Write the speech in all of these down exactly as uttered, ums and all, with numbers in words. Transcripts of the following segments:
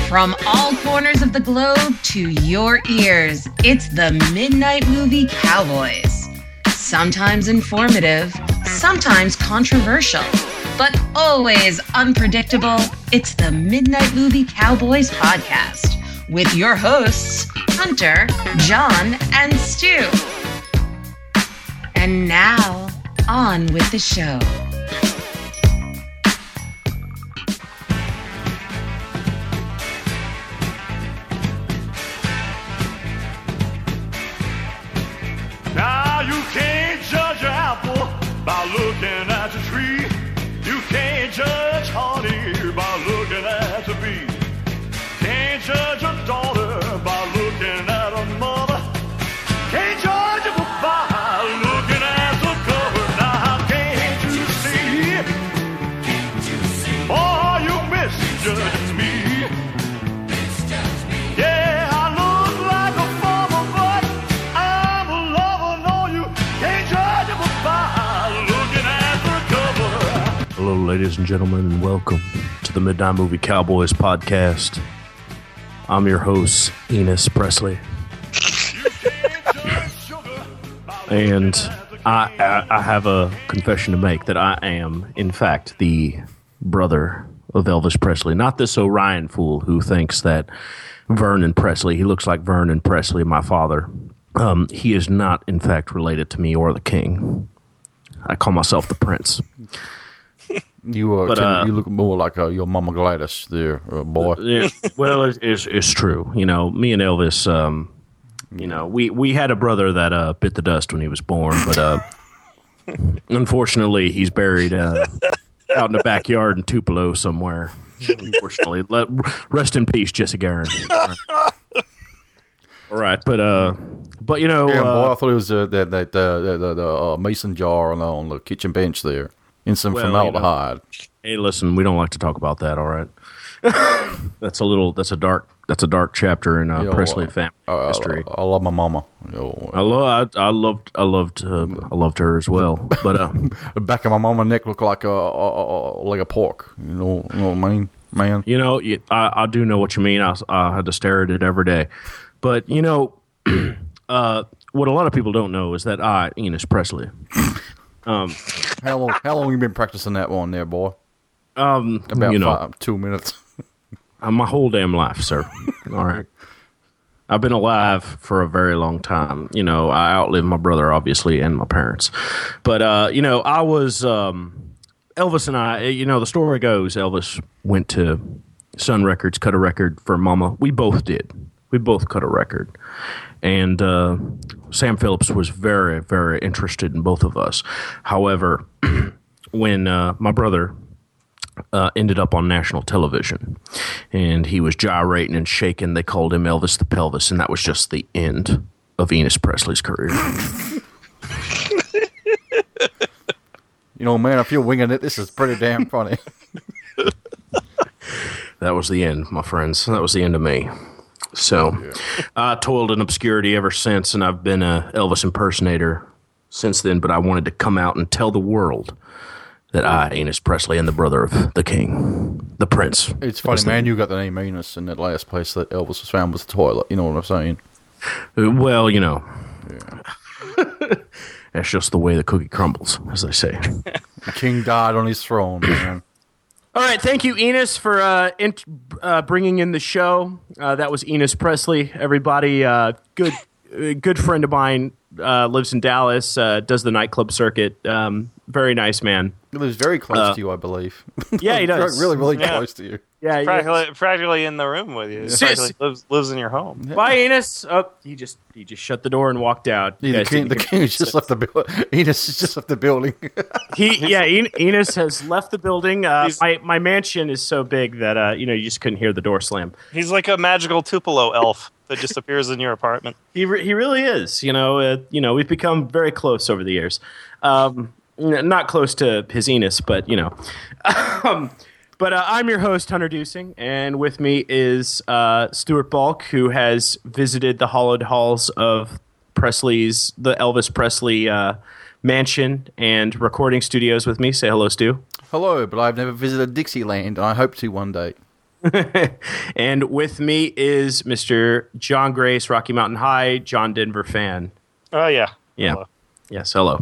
From all corners of the globe to your ears, it's the Midnight Movie Cowboys. Sometimes informative, sometimes controversial, but always unpredictable. It's the Midnight Movie Cowboys podcast with your hosts, Hunter, John, and Stu. And now, on with the show. Now you can't judge an apple by looking at the tree. You can't judge honey by looking at the bee. Can't judge a daughter by looking at a mother. Can't judge a book by looking at the cover. Now can't you see? Boy, you misjudging me. Yeah, I look like a farmer, but I'm a lover. No, you can't judge a book by looking at the cover. Hello, ladies and gentlemen, and welcome to the Midnight Movie Cowboys podcast. I'm your host, Enos Presley. And I, I, I have a confession to make that I am, in fact, the brother of Elvis Presley. Not this Orion fool who thinks that Vernon Presley, he looks like Vernon Presley, my father. Um, he is not, in fact, related to me or the king. I call myself the prince. You uh, But, Tim, uh, you look more like uh, your Mama Gladys there, uh, boy. Yeah, well, it's, it's it's true. You know, me and Elvis. Um, you know, we, we had a brother that uh, bit the dust when he was born, but uh, unfortunately, he's buried uh, out in the backyard in Tupelo somewhere. Unfortunately, Let, rest in peace, Jesse Garin. All right. All right, but uh, but you know, Yeah, uh, boy, I thought it was uh, that that uh, the, the, the uh, mason jar on the, on the kitchen bench there in some Well, you formaldehyde. hey, listen, we don't like to talk about that. All right, that's a little that's a dark that's a dark chapter in uh, You know, Presley uh, family I, history. I, I love my mama. You know, I love, I, I loved, I loved, uh, I loved her as well. But uh, the back of my mama's neck looked like a, a, a like a pork. You know, you know what I mean, man. you know, you- I, I do know what you mean. I, I had to stare at it every day. But you know, uh, what a lot of people don't know is that I, Enos Presley, How long? How long you been practicing that one there, boy? um, About you know, five, two minutes. uh, my whole damn life, sir. All right. I've been alive for a very long time. You know, I outlived my brother, obviously, and my parents. But, uh, you know, I was, um, Elvis and I, you know, the story goes, Elvis went to Sun Records, cut a record for Mama. We both did. We both cut a record. And uh, Sam Phillips was very, very interested in both of us. However, when uh, my brother uh, ended up on national television and he was gyrating and shaking, they called him Elvis the Pelvis, and that was just the end of Enos Presley's career. You know, man, if you're winging it, this is pretty damn funny. That was the end, my friends. That was the end of me. So I toiled in obscurity ever since, and I've been a Elvis impersonator since then, but I wanted to come out and tell the world that I, Enos Presley, am the brother of the king, the prince. It's funny, man. You got the name Enos in that last place that Elvis was found was the toilet. You know what I'm saying? Uh, Well, you know, that's just the way the cookie crumbles, as they say. The king died on his throne, man. All right, thank you, Enos, for uh, int- uh, bringing in the show. Uh, that was Enos Presley. Everybody, uh, good, uh, good friend of mine, uh, lives in Dallas, uh, does the nightclub circuit. Um, very nice man. He lives very close Uh, to you, I believe. Yeah, he does. really, really Yeah. close to you. Yeah, practically, practically in the room with you. Sis- Practically lives, lives in your home. Bye, Enos. Oh, he just he just shut the door and walked out. You Yeah, the guys king, didn't the hear king me. has just left the building. Enos has just left the building. He yeah, En- Enos has left the building. Uh, He's- my my mansion is so big that uh, you know you just couldn't hear the door slam. He's like a magical Tupelo elf that just appears in your apartment. He re- he really is. You know, uh, you know, we've become very close over the years. Um, n- not close to his Enos, but you know. um, but uh, I'm your host, Hunter Dusing, and with me is uh, Stuart Balk, who has visited the hallowed halls of Presley's, the Elvis Presley uh, mansion and recording studios with me. Say hello, Stu. Hello, but I've never visited Dixieland, and I hope to one day. And with me is Mister John Grace, Rocky Mountain High, John Denver fan. Oh, yeah. Yeah. Hello. Yes, hello.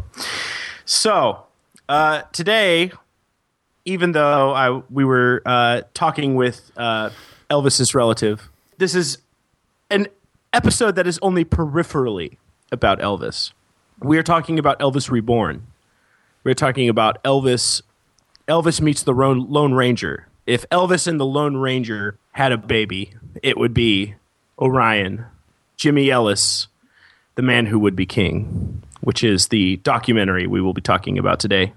So, uh, today, even though I we were uh, talking with uh, Elvis's relative, this is an episode that is only peripherally about Elvis. We are talking about Elvis Reborn. We're talking about Elvis. Elvis meets the Lone, Lone Ranger. If Elvis and the Lone Ranger had a baby, it would be Orion, Jimmy Ellis, the man who would be king, which is the documentary we will be talking about today.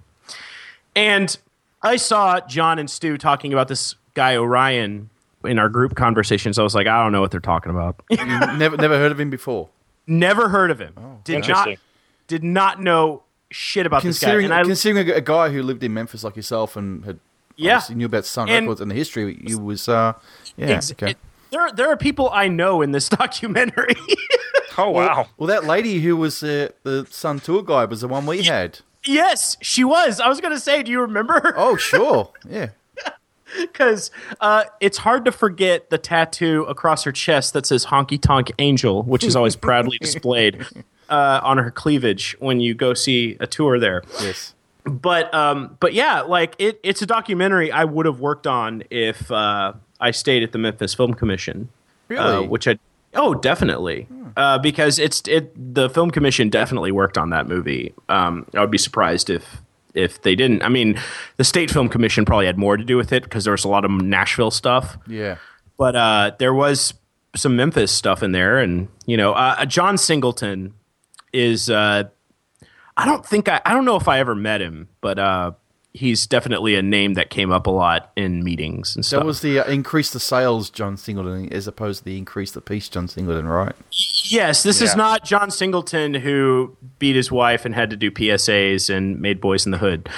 And I saw John and Stu talking about this guy Orion in our group conversations. I was like, I don't know what they're talking about. never, never heard of him before. Never heard of him. Oh, did interesting. not, did not know shit about this guy. Considering, And I, considering a, a guy who lived in Memphis like yourself and had Yeah. obviously knew about Sun And- Records and the history, you was uh, yeah. ex- okay. it- there, there are people I know in this documentary. Oh, wow. Well, that lady who was uh, the Sun tour guide was the one we had. Yes, she was. I was going to say, do you remember her? Oh, sure, yeah. Because uh, it's hard to forget the tattoo across her chest that says Honky Tonk Angel, which is always proudly displayed uh, on her cleavage when you go see a tour there. Yes. But um, but yeah, like it, it's a documentary I would have worked on if uh, I stayed at the Memphis Film Commission. Really? Uh, which I oh definitely uh, because it's it the Film Commission definitely worked on that movie. Um, I would be surprised if if they didn't. I mean, the State Film Commission probably had more to do with it because there was a lot of Nashville stuff. Yeah. But uh, there was some Memphis stuff in there, and you know, uh, John Singleton is. Uh, I don't think I. I don't know if I ever met him, but uh, he's definitely a name that came up a lot in meetings and stuff. That was the uh, increase the sales John Singleton as opposed to the increase the peace John Singleton, right? Yes, this is Yeah. not John Singleton who beat his wife and had to do P S As and made Boys in the Hood.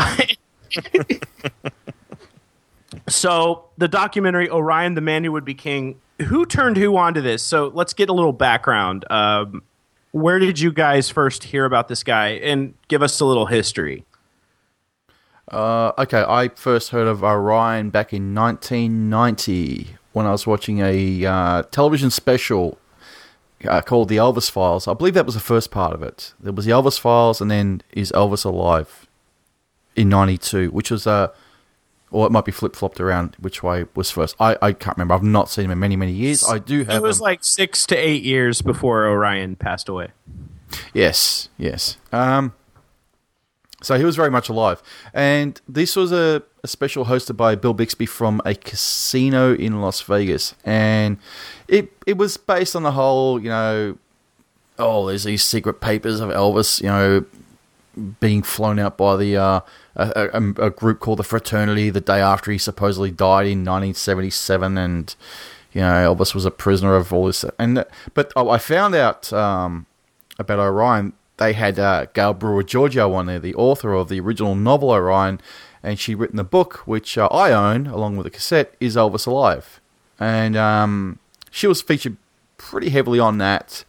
So the documentary Orion, the Man Who Would Be King, who turned who onto this? So let's get a little background. Um, where did you guys first hear about this guy? And give us a little history. Uh, okay, I first heard of Orion back in nineteen ninety when I was watching a uh, television special uh, called The Elvis Files. I believe that was the first part of it. There was The Elvis Files, and then Is Elvis Alive in ninety-two, which was, uh, or it might be flip-flopped around which way was first. I, I can't remember. I've not seen him in many, many years. I do have It was him. like six to eight years before Orion passed away. Yes, yes. Um, so he was very much alive. And this was a, a special hosted by Bill Bixby from a casino in Las Vegas. And it it was based on the whole, you know, oh, there's these secret papers of Elvis, you know, being flown out by the uh, a, a, a group called the Fraternity the day after he supposedly died in nineteen seventy-seven. And, you know, Elvis was a prisoner of all this. And But oh, I found out... Um, about Orion, they had uh, Gail Brewer Giorgio on there, the author of the original novel Orion, and she'd written the book, which uh, I own, along with a cassette, Is Elvis Alive? And um, she was featured pretty heavily on that.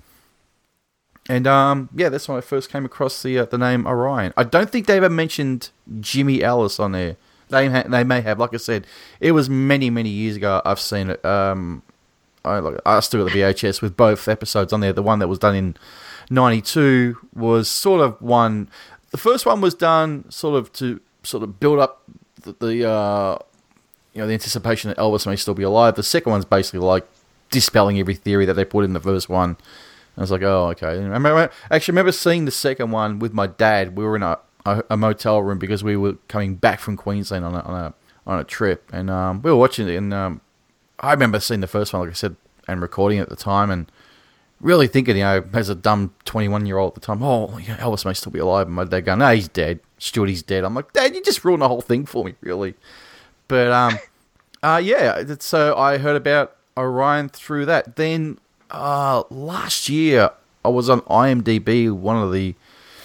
And um, yeah, that's when I first came across the uh, the name Orion. I don't think they ever mentioned Jimmy Ellis on there. They ha- they may have. Like I said, it was many, many years ago I've seen it. Um, I, I still got the V H S with both episodes on there. The one that was done in ninety-two was sort of one. The first one was done sort of to sort of build up the, the uh, you know the anticipation that Elvis may still be alive. The second one's basically like dispelling every theory that they put in the first one. I was like, oh, okay. I remember, actually, I remember seeing the second one with my dad. We were in a, a, a motel room because we were coming back from Queensland on a on a, on a trip, and um, we were watching it. And um, I remember seeing the first one, like I said, and recording it at the time, and really thinking, you know, as a dumb twenty-one-year-old at the time, oh, you know, Elvis may still be alive. And my dad going, no, he's dead. Stuart, he's dead. I'm like, Dad, you just ruined the whole thing for me, really. But, um, uh, yeah, so I heard about Orion through that. Then uh, last year, I was on IMDb, one of the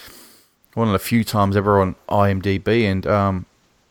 one of the few times ever on IMDb, and um,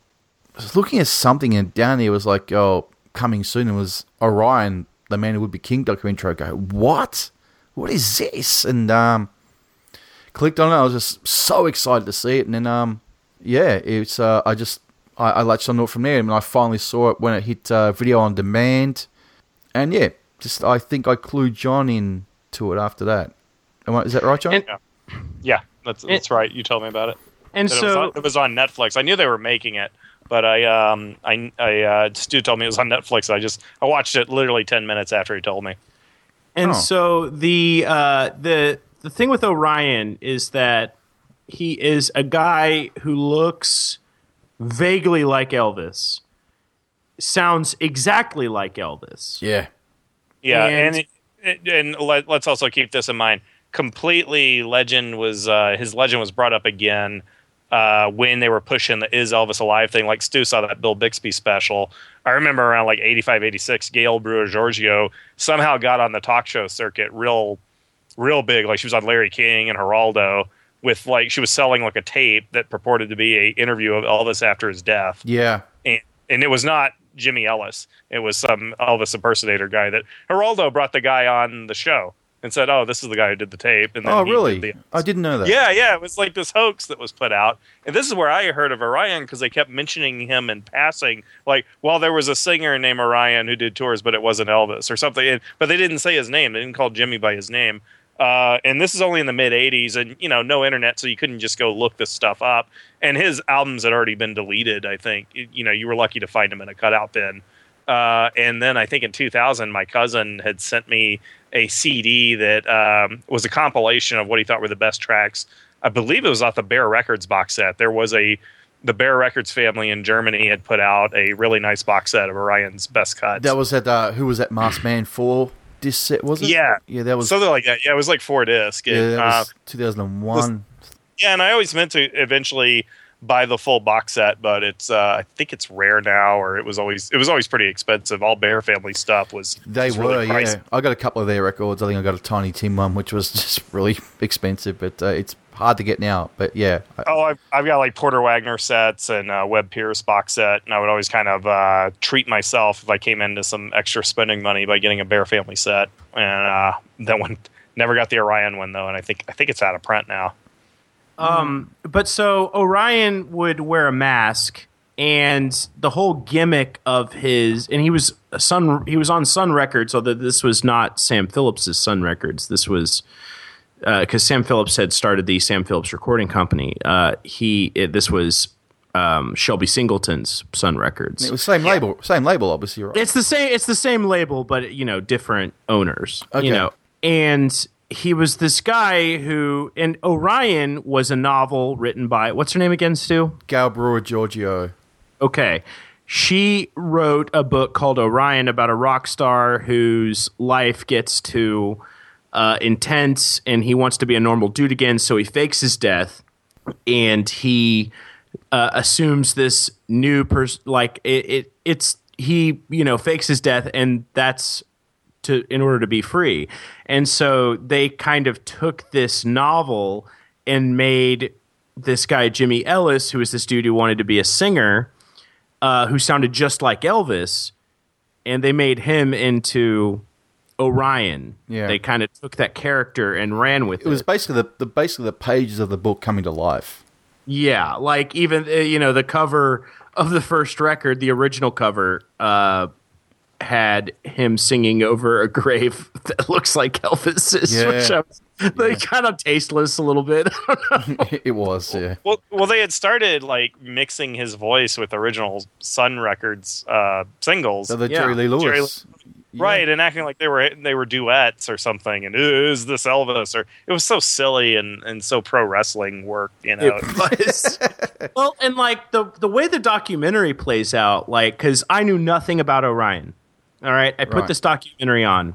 I was looking at something, and down there was like, oh, coming soon, it was Orion, the Man Who Would Be King documentary. I go, what? What is this? And um, clicked on it. I was just so excited to see it. And then, um, yeah, it's uh, I just I, I latched onto it from there, and I finally saw it when it hit uh, video on demand. And yeah, just I think I clued John in to it after that. Am I, is that right, John? And- Yeah, yeah that's that's right. You told me about it. And That it, so was on, it was on Netflix. I knew they were making it, but I um I I uh, Stu told me it was on Netflix. I just I watched it literally ten minutes after he told me. And Oh. so the uh, the the thing with Orion is that he is a guy who looks vaguely like Elvis, sounds exactly like Elvis. Yeah. Yeah, And- and and, and let, let's also keep this in mind. Completely, Legend was uh, his legend was brought up again uh, when they were pushing the "Is Elvis Alive" thing. Like Stu saw that Bill Bixby special. I remember around like eighty-five, eighty-six, Gail Brewer Giorgio somehow got on the talk show circuit real, real big. Like she was on Larry King and Geraldo with like she was selling like a tape that purported to be a interview of Elvis after his death. Yeah. And, and it was not Jimmy Ellis. It was some Elvis impersonator guy that Geraldo brought the guy on the show and said, "Oh, this is the guy who did the tape." And then Oh, he really? did the- I didn't know that. yeah, yeah. It was like this hoax that was put out. And this is where I heard of Orion because they kept mentioning him in passing. Like, well, there was a singer named Orion who did tours, but it wasn't Elvis or something. And, but they didn't say his name. They didn't call Jimmy by his name. Uh, and this is only in the mid eighties and, you know, no internet, so you couldn't just go look this stuff up. And his albums had already been deleted, I think. You, you know, you were lucky to find him in a cutout bin. Uh, and then I think in two thousand, my cousin had sent me a C D that um, was a compilation of what he thought were the best tracks. I believe it was off the Bear Records box set. There was a the Bear Records family in Germany had put out a really nice box set of Orion's best cuts. That was at, uh, who was that, Masked Man four disc set, was it? Yeah. Yeah, that was, something like that. Yeah, it was like four disc. yeah, And, that uh, was two thousand one. yeah, and I always meant to eventually buy the full box set, but it's uh, I think it's rare now, or it was always it was always pretty expensive. All Bear family stuff was They was were, really pricey. yeah. I got a couple of their records. I think I got a Tiny Tim one, which was just really expensive, but uh, it's hard to get now. But yeah, I- Oh, I've, I've got like Porter Wagner sets and uh, Webb Pierce box set, and I would always kind of uh, treat myself if I came into some extra spending money by getting a Bear family set. And uh, that one never got the Orion one though, and I think I think it's out of print now. Um, but so Orion would wear a mask, and the whole gimmick of his, and he was a Sun, he was on Sun Records, although this was not Sam Phillips's Sun Records. This was because uh, Sam Phillips had started the Sam Phillips Recording Company. Uh, he it, this was um, Shelby Singleton's Sun Records. it was same label, same label, obviously, right? It's the same. It's the same label, but you know, different owners. Okay. You know, and he was this guy who, and Orion was a novel written by what's her name again, Stu? Gail Brewer Giorgio. Okay, she wrote a book called Orion about a rock star whose life gets too uh, intense, and he wants to be a normal dude again, so he fakes his death, and he uh, assumes this new person. Like it, it, it's he, you know, fakes his death, and that's to in order to be free. And so they kind of took this novel and made this guy Jimmy Ellis, who was this dude who wanted to be a singer, uh, who sounded just like Elvis, and they made him into Orion. Yeah. They kind of took that character and ran with it. It was basically the, the basically the pages of the book coming to life. Yeah, like even uh, you know the cover of the first record, the original cover, uh, had him singing over a grave that looks like Elvis's, Yeah. which I was like, kind of tasteless a little bit. It was, yeah. Well, well, they had started like mixing his voice with original Sun Records uh, singles, So the Yeah. Jerry Lee Lewis. Jerry- Yeah. right, and acting like they were they were duets or something. And is this Elvis? Or it was so silly and, and so pro wrestling work, you know. It was. Well, and like the the way the documentary plays out, like because I knew nothing about Orion. All right, I put Right. this documentary on,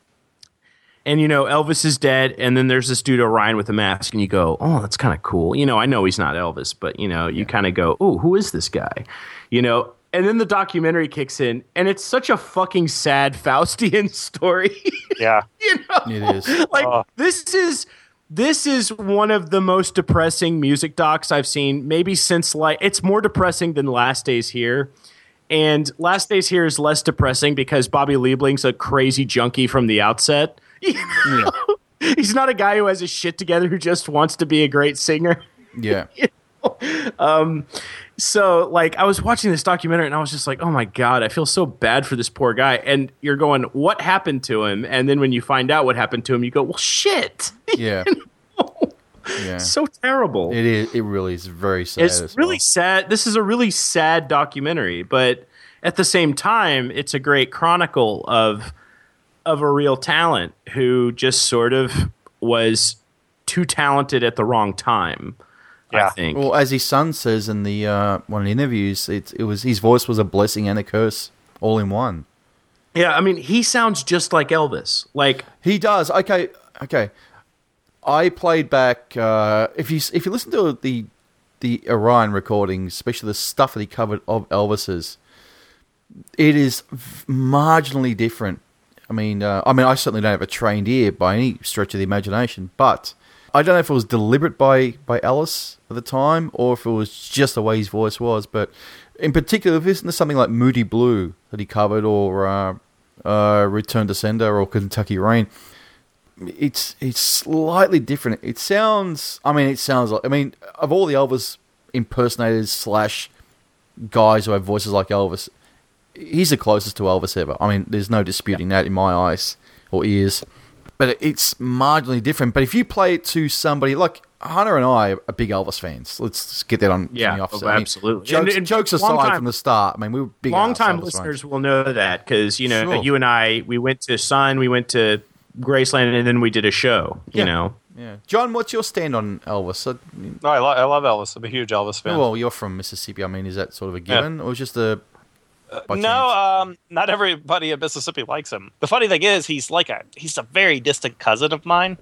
and you know Elvis is dead, and then there's this dude Orion with a mask, and you go, "Oh, that's kind of cool." You know, I know he's not Elvis, but you know, you kind of go, "Oh, who is this guy?" You know. And then the documentary kicks in, and it's such a fucking sad Faustian story. Yeah, You know? It is. Like Oh. this is this is one of the most depressing music docs I've seen, maybe since like it's more depressing than Last Days Here. And Last Days Here is less depressing because Bobby Liebling's a crazy junkie from the outset. You know? He's not a guy who has his shit together who just wants to be a great singer. Yeah. So, like, I was watching this documentary and I was just like, oh my God, I feel so bad for this poor guy. And you're going, what happened to him? And then when you find out what happened to him, you go, well, shit. Yeah. Yeah. So terrible. It is. It really is very sad. It's as really well. sad. This is a really sad documentary, but at the same time, it's a great chronicle of of a real talent who just sort of was too talented at the wrong time. Yeah. I think. Well, as his son says in the uh, one of the interviews, it, it was his voice was a blessing and a curse all in one. Yeah, I mean, he sounds just like Elvis. Like He does. Okay, okay. I played back. Uh, if you if you listen to the the Orion recordings, especially the stuff that he covered of Elvis's, it is v- marginally different. I mean, uh, I mean, I certainly don't have a trained ear by any stretch of the imagination, but I don't know if it was deliberate by by Ellis at the time or if it was just the way his voice was. But in particular, if you listen to something like Moody Blue that he covered, or uh, uh, Return to Sender, or Kentucky Rain. It's it's slightly different. It sounds. I mean, it sounds like. I mean, of all the Elvis impersonators slash guys who have voices like Elvis, he's the closest to Elvis ever. I mean, there's no disputing that in my eyes or ears. But it's marginally different. But if you play it to somebody like Hunter and I are big Elvis fans. Let's just get that on Yeah, from the offset. oh, I mean, absolutely. jokes, And- and jokes long aside time- from the start. I mean, we were big long-time Elvis listeners fans. will know that because you know Sure. you and I we went to Sun, we went to Graceland, and then we did a show. You Yeah. know, Yeah, John, what's your stand on Elvis? Uh, No, I, lo- I love Elvis. I'm a huge Elvis fan. Well, you're from Mississippi. I mean, is that sort of a given, or just a by no, chance? um, not everybody in Mississippi likes him. The funny thing is, he's like a he's a very distant cousin of mine.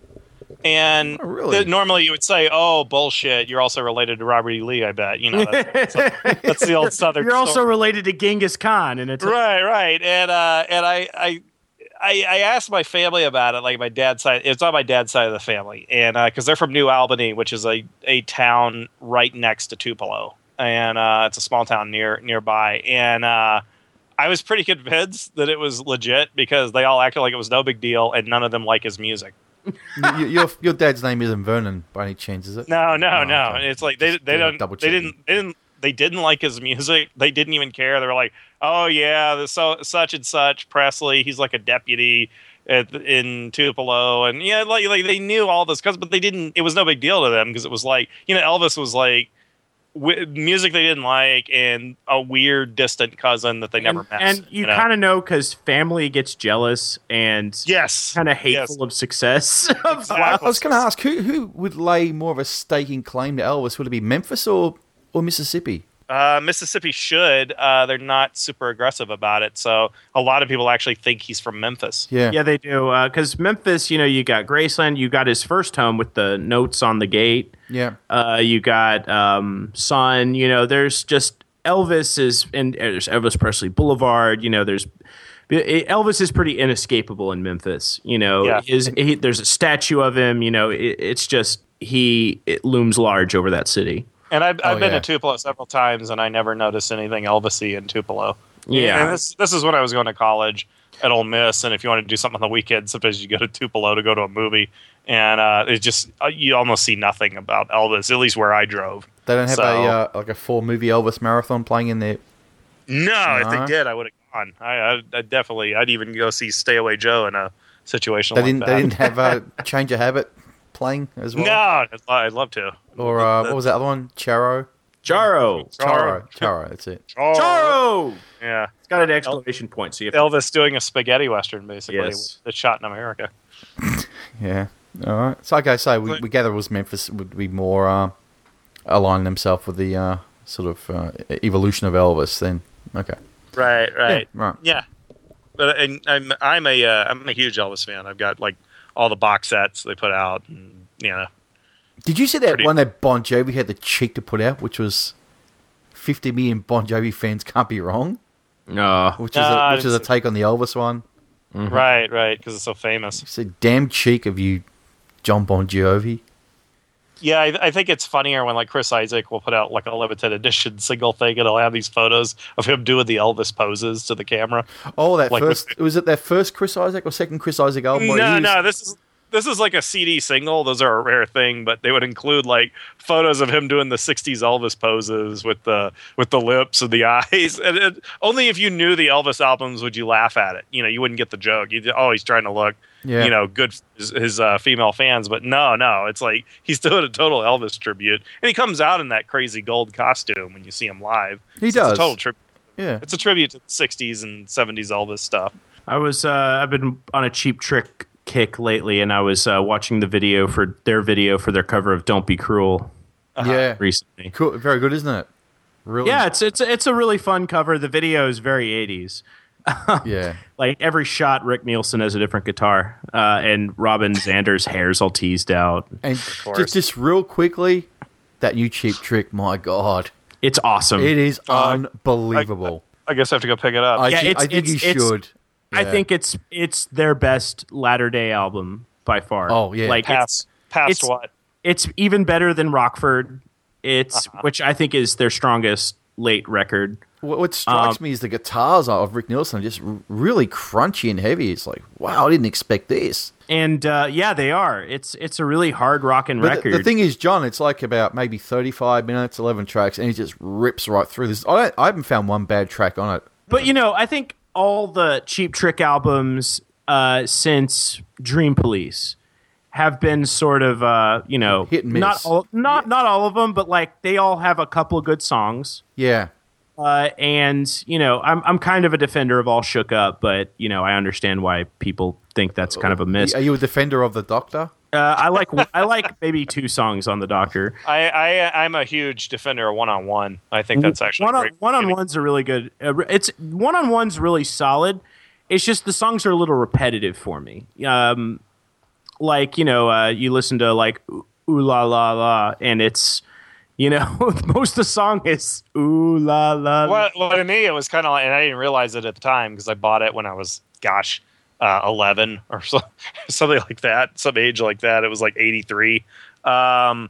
And Oh, really? th- normally you would say, "Oh, bullshit! You're also related to Robert E. Lee." I bet you know that's, that's, that's the old Southern. you're also story. related to Genghis Khan, and it's right, right. And uh, and I, I I I asked my family about it, like my dad's side. It's on my dad's side of the family, and because they're from New Albany, which is a a town right next to Tupelo, and uh, it's a small town near nearby, and. Uh, I was pretty convinced that it was legit because they all acted like it was no big deal, and none of them like his music. Y- your your dad's name isn't Vernon by any chance, is it? No, no, Oh, no. okay. It's like they Just they double- don't double they checking. didn't they didn't they didn't like his music. They didn't even care. They were like, oh yeah, the so such and such Presley. He's like a deputy at, in Tupelo, and yeah, like, like they knew all this, cause, but they didn't. It was no big deal to them because it was like you know Elvis was like. W- music they didn't like and a weird distant cousin that they never and, met. and you, know? kind of know because family gets jealous and yes, kind of yes. hateful of success. Exactly. I was going to ask who who would lay more of a staking claim to Elvis? Would it be Memphis or or Mississippi? Uh, Mississippi should. Uh, they're not super aggressive about it, so a lot of people actually think he's from Memphis. Yeah, Yeah, they do. Because Memphis, you know, you got Graceland, you got his first home with the notes on the gate. yeah. Uh, you got um, Sun. You know, there's just Elvis is, and there's Elvis Presley Boulevard. You know, there's Elvis is pretty inescapable in Memphis. You know, Yeah. his, he, there's a statue of him. You know, it, it's just he it looms large over that city. And I've, I've Oh, been yeah. to Tupelo several times, and I never noticed anything Elvis-y in Tupelo. Yeah. And this, this is when I was going to college at Ole Miss, and if you want to do something on the weekend, sometimes you go to Tupelo to go to a movie, and uh, it just uh, you almost see nothing about Elvis, at least where I drove. They don't have So- a uh, like a four movie Elvis marathon playing in there. No, if No? they did, I would have gone. I, I, I definitely, I'd even go see Stay Away Joe in a situation They like didn't. that. They didn't have a Change of Habit playing as well. No, I'd, I'd love to. Or uh, what was that other one? Charo. Jaro, Charo. Charo. That's it. Oh, Charo. yeah. It's got an exclamation point. So you have to, Elvis doing a spaghetti western, basically. Yes. That's shot in America. Yeah. All right. So, okay. So we, we gather it was Memphis would be more uh, aligning themselves with the uh, sort of uh, evolution of Elvis. Then, okay. Right, right, Yeah, right. Yeah, but and I'm I'm a uh, I'm a huge Elvis fan. I've got like all the box sets they put out, and you know, Did you see that Pretty- one that Bon Jovi had the cheek to put out, which was fifty million Bon Jovi fans can't be wrong, no. which No, is I a, which is a didn't take on the Elvis one. right, right, because it's so famous. It's a damn cheek of you, John Bon Jovi. Yeah, I, I think it's funnier when like Chris Isaac will put out like a limited edition single thing, and he'll have these photos of him doing the Elvis poses to the camera. Oh, that Like first with- was it their first Chris Isaac or second Chris Isaac album? No, He was- no, this is this is like a C D single. Those are a rare thing, but they would include like photos of him doing the sixties Elvis poses with the with the lips and the eyes. And it, only if you knew the Elvis albums would you laugh at it. You know, you wouldn't get the joke. You oh, he's trying to look, Yeah. you know, good for his, his uh, female fans. But no, no, it's like he's doing a total Elvis tribute, and he comes out in that crazy gold costume when you see him live. He So does. It's a total tribute. Yeah. It's a tribute to the sixties and seventies Elvis stuff. I was uh, I've been on a Cheap Trick kick lately, and I was uh, watching the video for their video for their cover of "Don't Be Cruel" Yeah. recently. Cool. Very good, isn't it? Really? Yeah, it's it's it's a really fun cover. The video is very eighties. Yeah. Like every shot, Rick Nielsen has a different guitar, uh, and Robin Zander's hair's all teased out. And course. just, just real quickly, that new Cheap Trick, my God. It's awesome. It is Uh, unbelievable. I guess I have to go pick it up. I, yeah, thi- it's- I think it's- you it's- should. I Yeah. think it's it's their best latter day album by far. Oh, yeah. like it's, Pass, pass it's- what? it's even better than Rockford. It's Uh-huh. which I think is their strongest late record. What, what strikes Um, me is the guitars of Rick Nielsen are just r- really crunchy and heavy. It's like, wow, I didn't expect this. And uh, yeah, they are. It's it's a really hard rocking But record. the, the thing is, John, it's like about maybe thirty-five minutes, eleven tracks, and it just rips right through this. I, don't, I haven't found one bad track on it. But you know, I think all the Cheap Trick albums uh, since Dream Police have been sort of uh, you know Hit and miss. not all, not not all of them, but like they all have a couple of good songs. Yeah. Uh, and you know, I'm I'm kind of a defender of All Shook Up, but you know, I understand why people think that's kind of a miss. Are you a defender of the Doctor? Uh, I like I like maybe two songs on the Doctor. I, I I'm a huge defender of one on one. I think that's actually one on great. one on ones are really good. Uh, it's one on ones really solid. It's just the songs are a little repetitive for me. Um, like you know, uh, you listen to like ooh Ooh La La La, and it's you know most of the song is ooh la la. la. Well, well, to me, it was kind of like, and I didn't realize it at the time because I bought it when I was, gosh, uh, eleven or so, something like that, some age like that. It was like eighty-three. Um,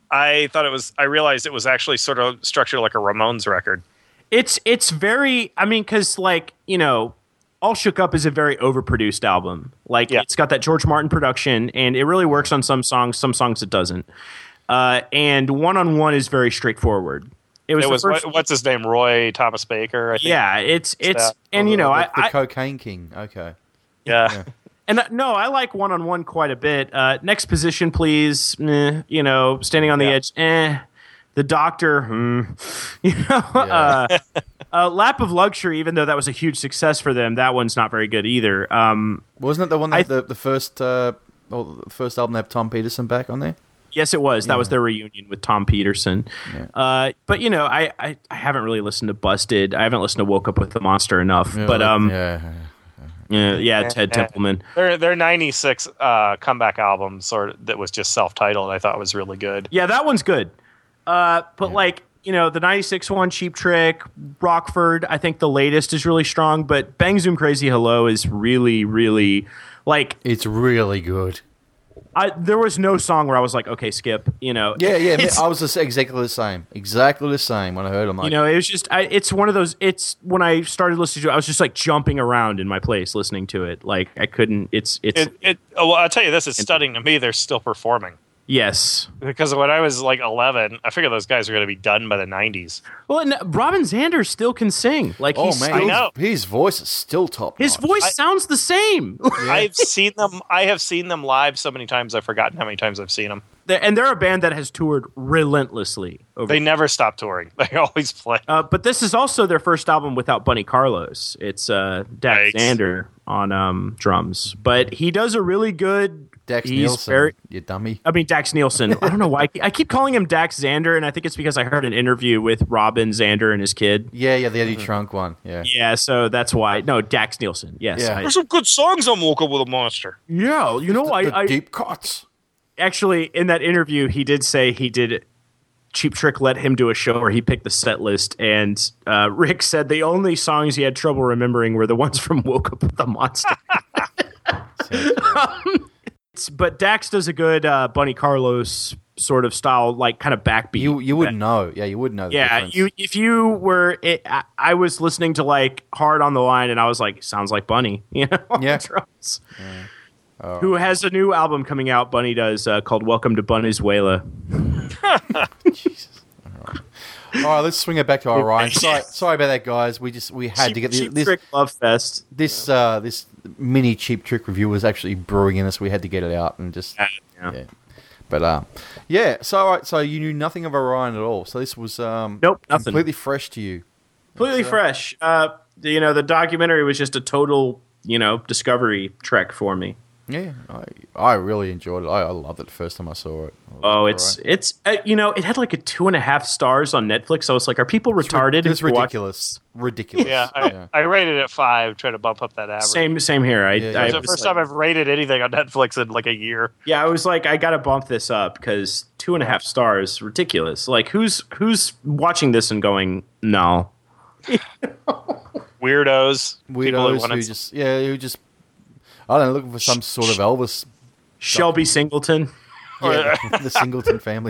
I thought it was, I realized it was actually sort of structured like a Ramones record. It's it's very. I mean, because like you know, All Shook Up is a very overproduced album. Like Yeah. it's got that George Martin production, and it really works on some songs. Some songs it doesn't. Uh, and One on One is very straightforward. It was, It the was, first, what, what's his name? Roy Thomas Baker, I think. yeah. It's it's that. and you know the, I, the I Cocaine King. Okay. Yeah. and uh, no I like One on One quite a bit. Uh, Next Position, Please. Meh, you know, Standing on the Yeah. Edge. Eh. The Doctor. Hmm. You know. Uh, uh, Lap of Luxury. Even though that was a huge success for them, that one's not very good either. Um, Wasn't it the one that I- the, the first uh, well, the first album that had Tom Peterson back on there? Yes, it was. That was their reunion with Tom Peterson. Uh, but you know, I, I, I haven't really listened to Busted. I haven't listened to Woke Up with the Monster enough. but um, yeah, yeah. yeah, Ted Templeman. Their their ninety-six uh, comeback album sort of, that was just self-titled, I thought was really good. Yeah, that one's good. Uh, but like you know, the ninety-six one, Cheap Trick, Rockford. I think the latest is really strong. But Bang Zoom Crazy Hello is really, really like. It's really good. I, there was no song where I was like, okay, skip. You know, Yeah, yeah. It's- I was just exactly the same. Exactly the same when I heard him. Like, You know, it was just, I, it's one of those, it's when I started listening to it, I was just like jumping around in my place listening to it. Like, I couldn't, it's, it's, It, it, oh, well, I'll tell you this, it's stunning to me they're still performing. yes. Because when I was like eleven, I figured those guys were going to be done by the nineties. Well, and Robin Zander still can sing. Like, oh he's man, I still, know. his, his voice is still top. his notch. voice I- sounds the same. I've seen them. I have seen them live so many times. I've forgotten how many times I've seen them. They're- and they're a band that has toured relentlessly over. They never stop touring. They always play. uh, but this is also their first album without Bunny Carlos. It's uh, Dax Yikes. Zander on um, drums, but he does a really good. Dax he's Nielsen, very- you dummy. I mean, Dax Nielsen. I don't know why. I keep calling him Dax Zander, and I think it's because I heard an interview with Robin Zander and his kid. Yeah, yeah, the Eddie Trunk one. Yeah. Yeah, so that's why. No, Dax Nielsen. Yes. Yeah. I- There's some good songs on Woke Up with a Monster. yeah, you know, the, I, the I deep cuts. actually, in that interview, he did say he did. Cheap Trick let him do a show where he picked the set list, and uh, Rick said the only songs he had trouble remembering were the ones from Woke Up with the Monster. It's- but Dax does a good uh, Bunny Carlos sort of style, like kind of backbeat. You you wouldn't know. Yeah, you wouldn't know. The Yeah, difference. you if you were, it, I, I was listening to like Hard on the Line, and I was like, sounds like Bunny, you know? on Yeah. drums. Who has a new album coming out, Bunny does, uh, called Welcome to Bunnyzuela. Jesus. All right. All right, let's swing it back to Orion. Sorry, sorry about that, guys. We just we had Cheap, to get cheap this Trick Love Fest. this uh, this mini Cheap Trick review was actually brewing in us. We had to get it out and just Yeah. yeah. But uh, yeah. So all right, so you knew nothing of Orion at all. So this was um, Nope, nothing. completely fresh to you. Completely fresh. Uh, the- you know, the documentary was just a total, you know, discovery trek for me. Yeah, I I really enjoyed it. I, I loved it the first time I saw it. I was Oh, like, it's all right. it's uh, you know, it had like a two and a half stars on Netflix. I was like, are people retarded? It's if you watch- ridiculous. Ridiculous. Yeah, I, I rated it five, trying to bump up that average. Same, same here. I, Yeah, yeah. I It's the was first like- time I've rated anything on Netflix in like a year. Yeah, I was like, I gotta bump this up because two and a half stars, ridiculous. Like, who's who's watching this and going, no? Weirdos, people who Weirdos wanna- who just yeah who just I don't know, looking for some sort of Elvis. Shelby Singleton. Yeah, the Singleton family.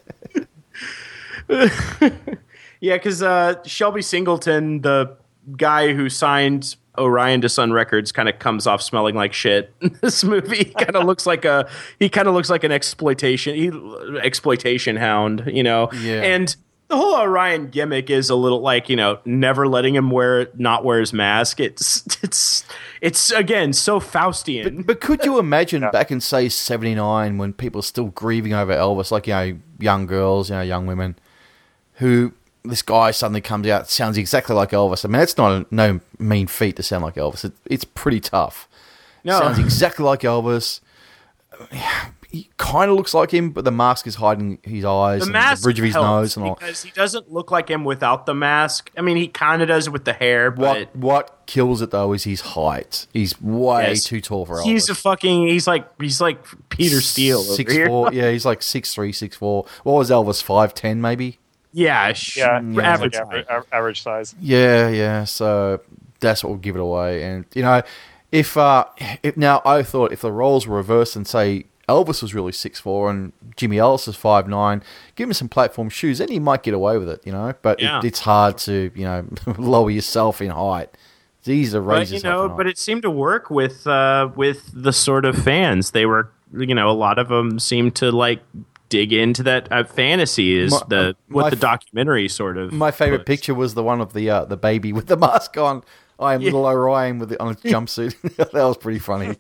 Yeah, because uh, Shelby Singleton, the guy who signed Orion to Sun Records, kind of comes off smelling like shit in this movie. He kind of looks like a he kind of looks like an exploitation he, exploitation hound, you know. Yeah. And the whole Orion gimmick is a little like, you know, never letting him wear not wear his mask. It's it's it's again so Faustian. But could you imagine back in say seventy-nine when people are still grieving over Elvis, like, you know, young girls, you know, young women, who this guy suddenly comes out, sounds exactly like Elvis. I mean, it's not a, no mean feat to sound like Elvis. It, it's pretty tough. No. Sounds exactly like Elvis. He kind of looks like him, but the mask is hiding his eyes The and mask the bridge of his helps nose and all. because he doesn't look like him without the mask. I mean, he kind of does with the hair, What but what kills it though is his height. He's way Yes. too tall for Elvis. he's a fucking. He's like he's like Peter Steele. over Six here. four. Yeah, he's like six three, six four. What was Elvis? Five ten, maybe. Yeah, sh- Yeah, Yeah. average. like average, a- average size. Yeah, yeah. So that's what will give it away. And you know, if uh, if now I thought if the roles were reversed and say Elvis was really six four and Jimmy Ellis is five nine, give him some platform shoes, then he might get away with it. You know, but Yeah. it, it's hard to you know lower yourself in height. It's easy to raise But you yourself know, in height. but it seemed to work with uh, with the sort of fans. They were, you know, a lot of them seemed to like dig into that uh, fantasy is My- the what my the f- documentary sort of. My favorite puts. picture was the one of the uh, the baby with the mask on. I am little Orion with it on a jumpsuit. That was pretty funny.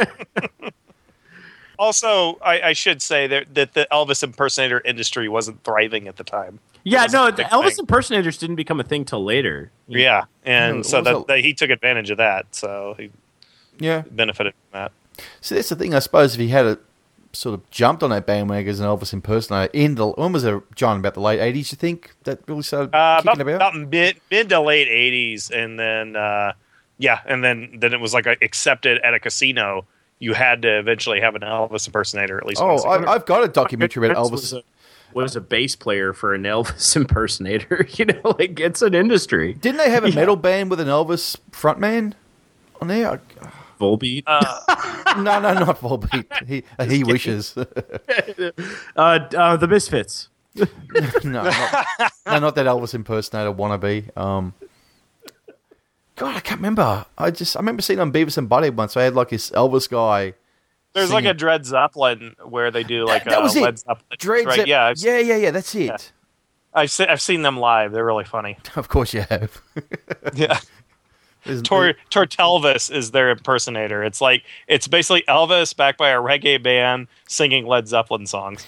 Also, I, I should say that, that the Elvis impersonator industry wasn't thriving at the time. Yeah, It no, wasn't a the big Elvis thing. impersonators didn't become a thing till later. Yeah, and Yeah, so what was that, that- that he took advantage of that. So he Yeah. benefited from that. See, that's the thing. I suppose if he had a sort of jumped on that bandwagon as an Elvis impersonator in the when was it, John? About the late eighties, you think that really started Uh, kicking about, about? about mid mid to late eighties, and then uh, yeah, and then then it was like accepted at a casino. You had to eventually have an Elvis impersonator at least. Oh, once a year. I, I've got a documentary about Prince Elvis. was a, was a bass player for an Elvis impersonator. You know, like it's an industry. Didn't they have a metal band with an Elvis frontman on there? I- Volbeat. No, no, not Volbeat. He he wishes. no, Uh, uh, the Misfits. not, no, not that Elvis impersonator wannabe. Um, God, I can't remember. I just I remember seeing on Beavis and Butthead once. I had like this Elvis guy. There's like singing. a Dred Zeppelin where they do like that, that a was Led it. Zeppelin. Dread right? Zepp- Yeah, I've, yeah, yeah, yeah. That's it. I've, se- I've seen them live. They're really funny. Of course you have. Yeah. There's- Tor Tortelvis is their impersonator. It's like it's basically Elvis backed by a reggae band singing Led Zeppelin songs.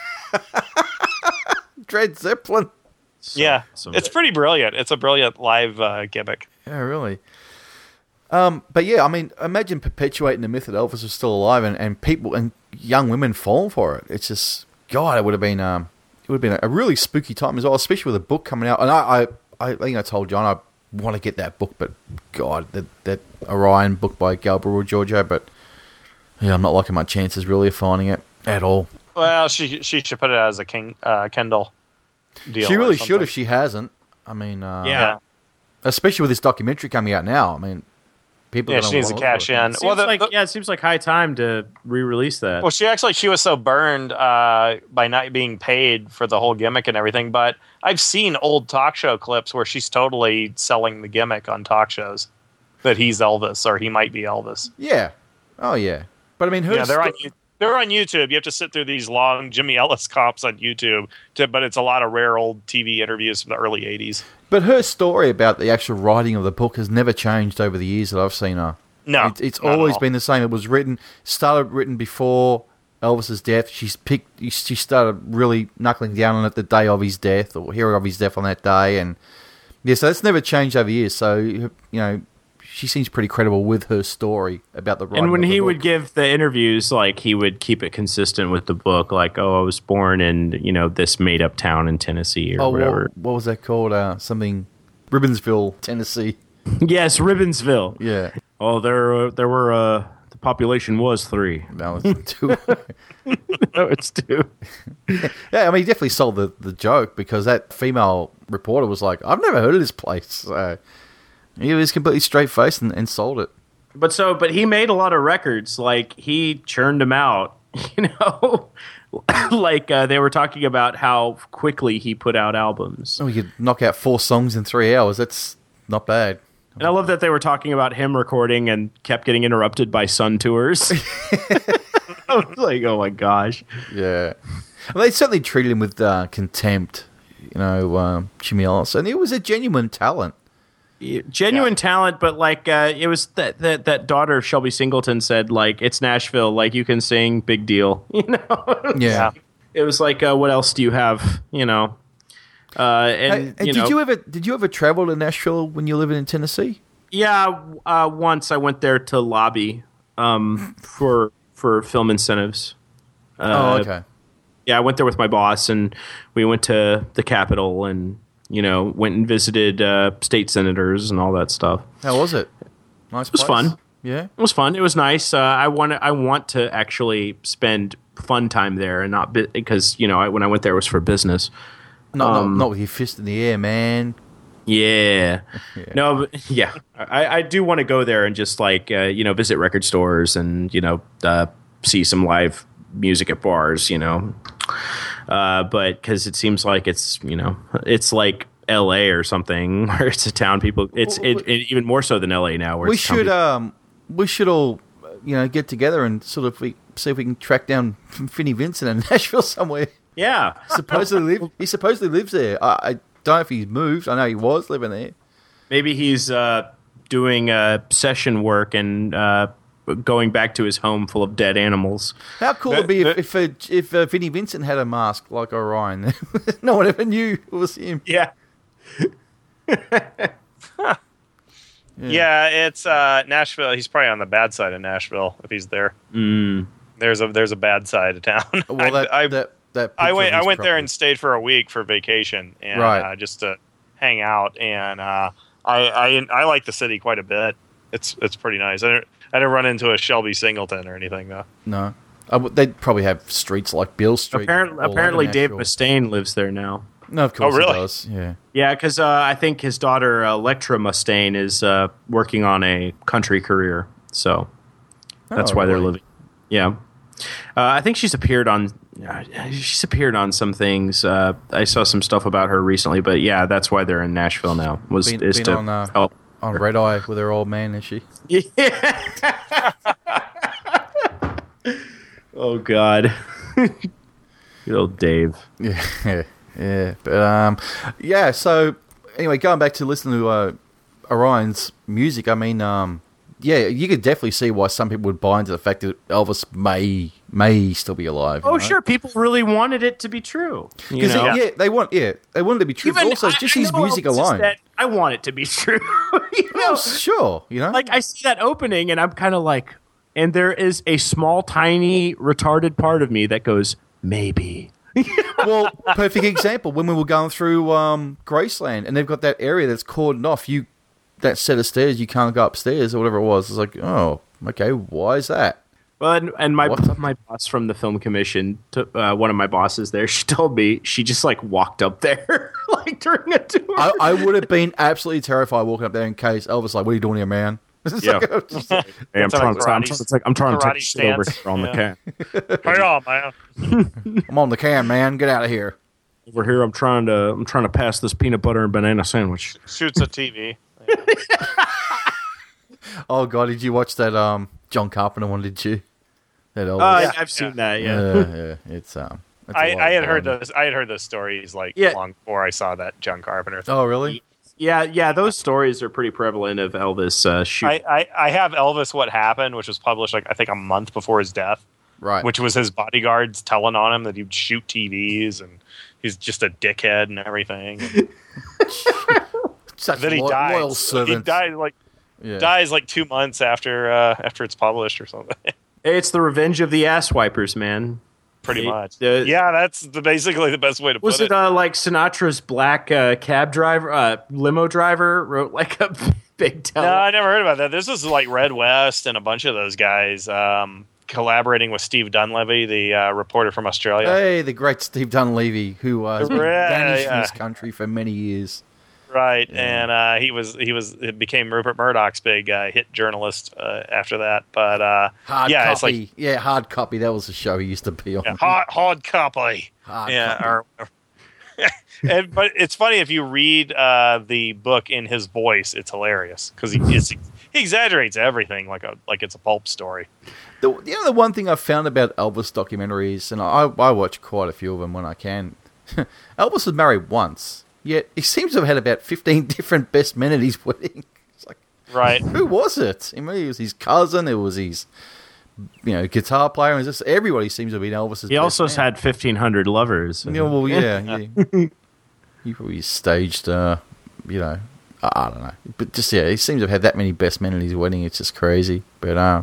Dread Zeppelin. yeah, awesome. it's pretty brilliant. It's a brilliant live uh, gimmick. Yeah, really. Um, but yeah, I mean, imagine perpetuating the myth that Elvis was still alive, and, and people and young women falling for it. It's just, God, it would have been, um, it would have been a, a really spooky time as well, especially with a book coming out. And I, I, I think I told John I want to get that book, but God, that that Orion book by Gabriel Giorgio, but yeah, I'm not liking my chances really of finding it at all. Well, she she should put it as a King uh, Kindle deal. She or really should something. if she hasn't. I mean, uh, Yeah. especially with this documentary coming out now. I mean, people. are Yeah, gonna she needs to wanna look cash for it. in. Seems Well, the, like the- yeah, it seems like high time to re-release that. well, she actually she was so burned uh, by not being paid for the whole gimmick and everything. But I've seen old talk show clips where she's totally selling the gimmick on talk shows that he's Elvis or he might be Elvis. Yeah. Oh, yeah. But But I mean, her Yeah, they're on. sto- They're on YouTube. You have to sit through these long Jimmy Ellis comps on YouTube, to, but it's a lot of rare old T V interviews from the early eighties. but her story about the actual writing of the book has never changed over the years that I've seen her. No, It, it's not at always all. been the same. It was written, started written before Elvis's death. She's picked. She started really knuckling down on it the day of his death, or hearing of his death on that day, and yeah, so that's never changed over years. So you know, she seems pretty credible with her story about the writing. And when of the he book. would give the interviews, like he would keep it consistent with the book, like, "Oh, I was born in you know this made up town in Tennessee or oh, whatever." what, what was that called? Uh, something Ribbonsville, Tennessee. Yes, Ribbonsville. Yeah, Oh, there uh, there were uh, the population was three. that was too. No, it's two. Yeah, I mean, he definitely sold the, the joke because that female reporter was like, "I've never heard of this place." So he was completely straight faced and, and sold it. But so, but he made a lot of records. Like he churned them out. You know, like uh, they were talking about how quickly he put out albums. So he could knock out four songs in three hours. That's not bad. And I love that they were talking about him recording and kept getting interrupted by Sun tours. I was like, oh my gosh. Yeah, well, they certainly treated him with uh, contempt. You know, um, Jimmy Ellis, and he was a genuine talent. Genuine Yeah. talent, but like uh, it was that, that that daughter of Shelby Singleton said, like, it's Nashville, like you can sing, big deal. You know, Yeah. it was like, uh, what else do you have? You know, uh, and Hey, hey, you did know, you ever did you ever travel to Nashville when you were living in Tennessee? yeah. Uh, once I went there to lobby um, for for film incentives. oh, Uh, okay. Yeah, I went there with my boss, and we went to the Capitol, and you know, went and visited uh, state senators and all that stuff. How was it? Nice. It was fun. Yeah. It was fun. It was nice. Uh, I want I want to actually spend fun time there, and not bi- because you know I, when I went there it was for business. Not, Um, not, not with your fist in the air, man. Yeah. No, but, yeah. I, I do want to go there and just like uh, you know visit record stores and you know uh, see some live music at bars. You know, uh, but because it seems like it's you know it's like L A or something where it's a town people. It's it, it, even more so than L A now. Where We it's town should people. um we should all uh, you know get together and sort of we, see if we can track down Finney Vincent in Nashville somewhere. yeah. Supposedly live, he supposedly lives there. I, I don't know if he's moved. I know he was living there. Maybe he's uh, doing uh, session work and uh, going back to his home full of dead animals. How cool would it be if if, uh, if uh, Finney Vincent had a mask like Orion? No one ever knew it was him. Yeah. Yeah, it's uh, Nashville. He's probably on the bad side of Nashville if he's there. Mm. There's a there's a bad side of town. Well, that I, I, that, that I picture went of I his went there property. and stayed for a week for vacation and Right. uh, just to hang out, and uh, I, I I like the city quite a bit. It's it's pretty nice. I didn't I didn't run into a Shelby Singleton or anything though. No, I w- they'd probably have streets like Bill Street. Apparently, all over apparently Dave Nashville. Mustaine lives there now. No, of course Oh, really? he does. Yeah. Yeah, because uh, I think his daughter Electra Mustaine is uh, working on a country career, so that's Oh, why they're really? living. Yeah, uh, I think she's appeared on. Uh, she's appeared on some things. Uh, I saw some stuff about her recently, but yeah, that's why they're in Nashville now. Was Been, is been to on uh, help. on Red Eye with her old man, is she? Yeah. Oh God. Good old Dave. Yeah, yeah, yeah. But um, yeah. So anyway, going back to listening to uh, Orion's music, I mean, um, yeah, you could definitely see why some people would buy into the fact that Elvis may may still be alive. you Oh, know? sure. People really wanted it to be true. You Because know? yeah, they want yeah they wanted to be true. but also, I- just I his know music Elvis is alone. dead. I want it to be true. You Oh, know? sure, you know, Like I see that opening, and I'm kind of like, and there is a small, tiny, retarded part of me that goes, maybe. well, perfect example when we were going through um, Graceland, and they've got that area that's cordoned off. You that set of stairs, you can't go upstairs or whatever it was. It's like, oh, okay, why is that? Well, and, and my What? my boss from the film commission, to, uh, one of my bosses there, she told me she just like walked up there like during a tour. I, I would have been absolutely terrified walking up there in case Elvis like, what are you doing here, man? It's Yeah. like, I'm just like, Hey, I'm It's like trying, to, I'm karate- trying to take, I'm trying to take karate shit over stance. here on the Yeah. can. Hang on, man. I'm on the can, man. Get out of here. Over here, I'm trying to I'm trying to pass this peanut butter and banana sandwich. Shoots a T V. Oh God, did you watch that um, John Carpenter one? Did you? That Uh, Elvis. Yeah. I've seen that. Yeah. yeah, yeah, it's um. it's a I, lot I of had heard fun. those. I had heard those stories like Yeah. long before I saw that John Carpenter thing. Oh, really? Yeah, yeah, those stories are pretty prevalent of Elvis uh, shoot. I, I, I have Elvis What Happened, which was published like I think a month before his death, Right. which was his bodyguards telling on him that he'd shoot T Vs and he's just a dickhead and everything. And Such then he lo- dies. loyal He servants. died like Yeah. dies like two months after uh, after it's published or something. It's the revenge of the ass wipers, man. Pretty They- much. the- yeah, that's the, basically the best way to Was put it uh, like Sinatra's black uh, cab driver, uh, limo driver, wrote like a big tell? No, I never heard about that. This is like Red West and a bunch of those guys um, collaborating with Steve Dunleavy, the uh, reporter from Australia. Hey, the great Steve Dunleavy, who uh, has been Yeah, banished from yeah. this country for many years. Right, and uh, he was he was it became Rupert Murdoch's big uh, hit journalist uh, after that. But uh, Hard yeah, copy. it's like yeah, hard copy. That was the show he used to be on. yeah, hard hard copy. Hard yeah, copy. or, and but it's funny if you read uh, the book in his voice, it's hilarious because he is, he exaggerates everything like a like it's a pulp story. The, you know, the one thing I've found about Elvis documentaries, and I, I watch quite a few of them when I can. Elvis was married once, yet he seems to have had about fifteen different best men at his wedding. It's like, Right. who was it? I mean, it was his cousin, it was his, you know, guitar player. It was just everybody seems to be Elvis's. He best also man. had fifteen hundred lovers. Yeah, well, yeah, yeah. He probably staged, uh, you know, I, I don't know, but just yeah, he seems to have had that many best men at his wedding. It's just crazy, but uh,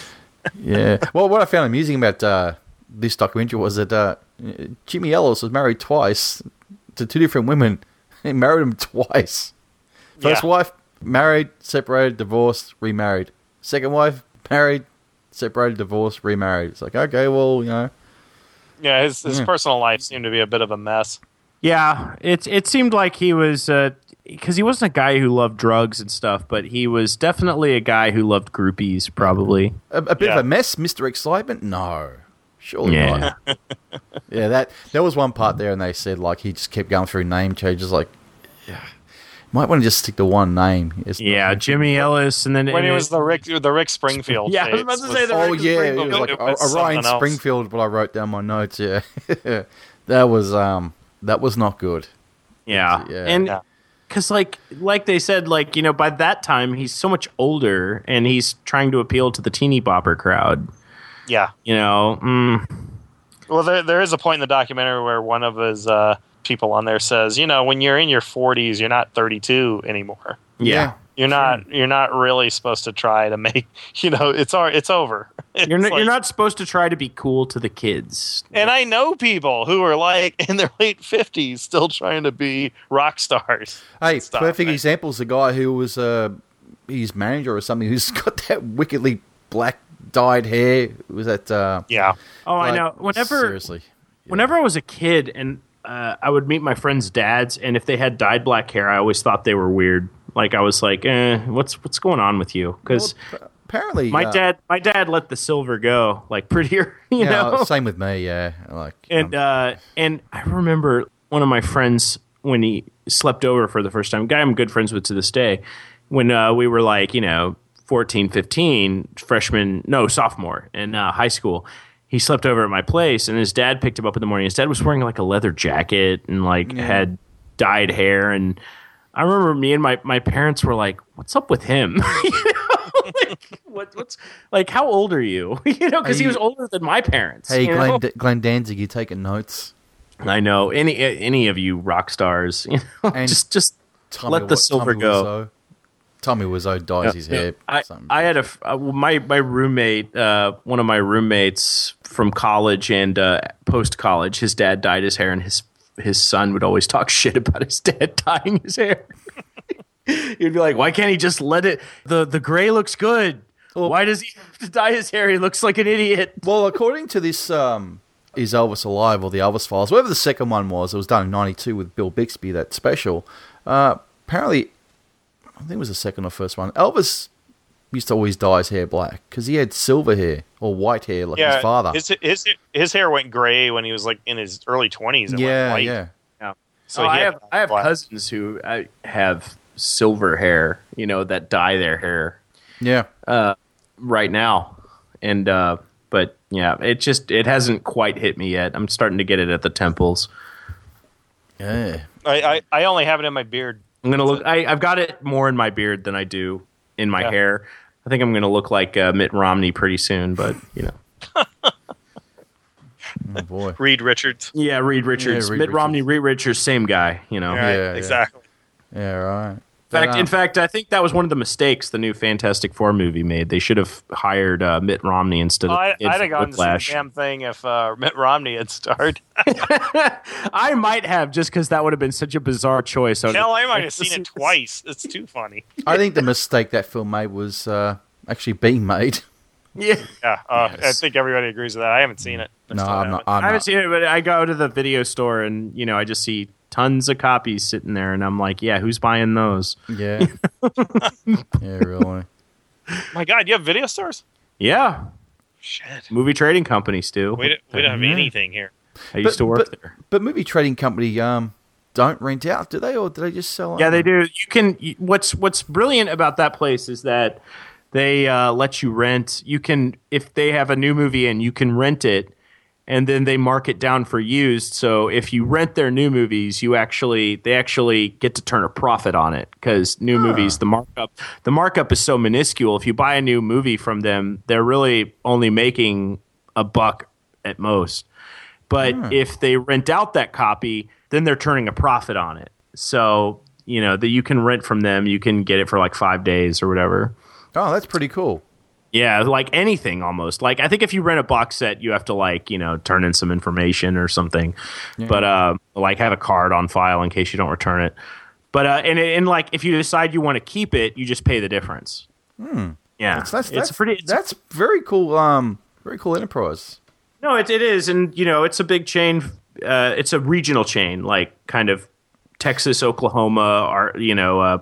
yeah. Well, what I found amusing about uh, this documentary was that uh, Jimmy Ellis was married twice to two different women. He married them twice. First Yeah. wife, married, separated, divorced, remarried. Second wife, married, separated, divorced, remarried. It's like, okay, well, you know. Yeah, his his Yeah. personal life seemed to be a bit of a mess. Yeah, it it seemed like he was because he wasn't a guy who loved drugs and stuff, but he was definitely a guy who loved groupies, probably. A, a bit Yeah. of a mess, Mister Excitement? No. Surely Yeah. not. Yeah, that there was one part there, and they said like he just kept going through name changes. Like, yeah, might want to just stick to one name. It's Yeah, Jimmy Ellis, and then When and he was the Rick the Rick Springfield. Yeah, I was about dates to say the Oh Rick yeah, it Springfield. was like It was Orion something else. Springfield. But I wrote down my notes. Yeah, that was um that was not good. Yeah, Yeah. and Yeah. because like like they said, like you know, by that time he's so much older, and he's trying to appeal to the teeny bopper crowd. Yeah. You know, mm, Well, there there is a point in the documentary where one of his uh, people on there says, you know, when you're in your forties, you're not thirty-two anymore. yeah. You're not you're not really supposed to try to make you know it's al- it's over. It's You're not, like- you're not supposed to try to be cool to the kids. And I know people who are like in their late fifties still trying to be rock stars. Hey, Stuff, perfect right? example is the guy who was uh, his manager or something who's got that wickedly black dyed hair. Was that? Uh, Yeah. Oh, I like, know. Whenever seriously, whenever I was a kid and uh, I would meet my friends' dads, and if they had dyed black hair, I always thought they were weird. Like I was like, eh, what's what's going on with you? Because Well, apparently my uh, dad, my dad let the silver go, like prettier, you Yeah, know. same with me. Yeah, like And um, uh, and I remember one of my friends when he slept over for the first time, guy I'm good friends with to this day, when uh, we were like, you know, fourteen, fifteen, freshman, no, sophomore in uh, high school. He slept over at my place, and his dad picked him up in the morning. His dad was wearing like a leather jacket and like had dyed hair. And I remember me and my, my parents were like, "What's up with him?" you know, like, what, what's like, how old are you? you know, because he Hey, was older than my parents. hey, you Glenn, know? D- Glenn Danzig, you taking notes? I know any any of you rock stars, you know, And just just Tommy, let the Wi- silver Tommy go. Wiseau. Tommy Wiseau dyes his hair. I, something. I had a f- uh, my my roommate, uh, one of my roommates from college and uh, post college. His dad dyed his hair, and his his son would always talk shit about his dad dyeing his hair. He'd be like, "Why can't he just let it? the The gray looks good. Why does he have to dye his hair? He looks like an idiot." Well, according to this, um, Is Elvis Alive or the Elvis Files, whatever the second one was, it was done in ninety-two with Bill Bixby, that special. Uh, apparently, I think it was the second or first one. Elvis used to always dye his hair black because he had silver hair or white hair like Yeah. his father. His, his his hair went gray when he was like in his early twenties. yeah, went white. yeah. So oh, he I had have I have black. cousins who uh, have silver hair, you know, that dye their hair Yeah. right now, and uh, But yeah, it just it hasn't quite hit me yet. I'm starting to get it at the temples. Yeah. I, I, I only have it in my beard. I'm gonna look. I, I've got it more in my beard than I do in my Yeah. hair. I think I'm gonna look like uh, Mitt Romney pretty soon. But you know, Oh boy. Reed Richards. yeah, Reed Richards, Reed Mitt Richards. Romney, Reed Richards, same guy. You know. Right, Yeah, yeah. exactly. Yeah, right. In fact, But, um, in fact, I think that was one of the mistakes the new Fantastic Four movie made. They should have hired uh, Mitt Romney instead of Oh, I, Ed I'd have gone to see the Whiplash. damn thing if uh, Mitt Romney had starred. I might have, just because that would have been such a bizarre choice. I was Hell, like, I might have seen it twice. It's too funny. I think the mistake that film made was uh, actually being made. Yeah, Yeah, uh, I Yes. think everybody agrees with that. I haven't seen it. I No, still I'm not. haven't. I'm I haven't not. seen it, but I go to the video store and you know I just see tons of copies sitting there, and I'm like, yeah, who's buying those? Yeah. Yeah, really. My God, you have video stores? Yeah, Shit. movie trading companies do. We, don't- we don't have Yeah. anything here. I used to work but, there. But movie trading company um don't rent out, do they, or do they just sell? Yeah, um, they do. You can. you- What's What's brilliant about that place is that they uh, let you rent. You can, if they have a new movie in, you can rent it, and then they mark it down for used. So if you rent their new movies, you actually they actually get to turn a profit on it because new movies the markup the markup is so minuscule. If you buy a new movie from them, they're really only making a buck at most. But if they rent out that copy, then they're turning a profit on it. So, you know, that you can rent from them, you can get it for like five days or whatever. Oh, that's pretty cool. Yeah, like anything almost. Like I think if you rent a box set, you have to like, you know, turn in some information or something. But uh, like have a card on file in case you don't return it. But uh, and and like if you decide you want to keep it, you just pay the difference. Hmm. Yeah, That's that's, it's that's pretty. It's, That's very cool. Um, very cool enterprise. no, it it is, and you know, it's a big chain. Uh, it's a regional chain, like kind of Texas, Oklahoma, or you know, uh,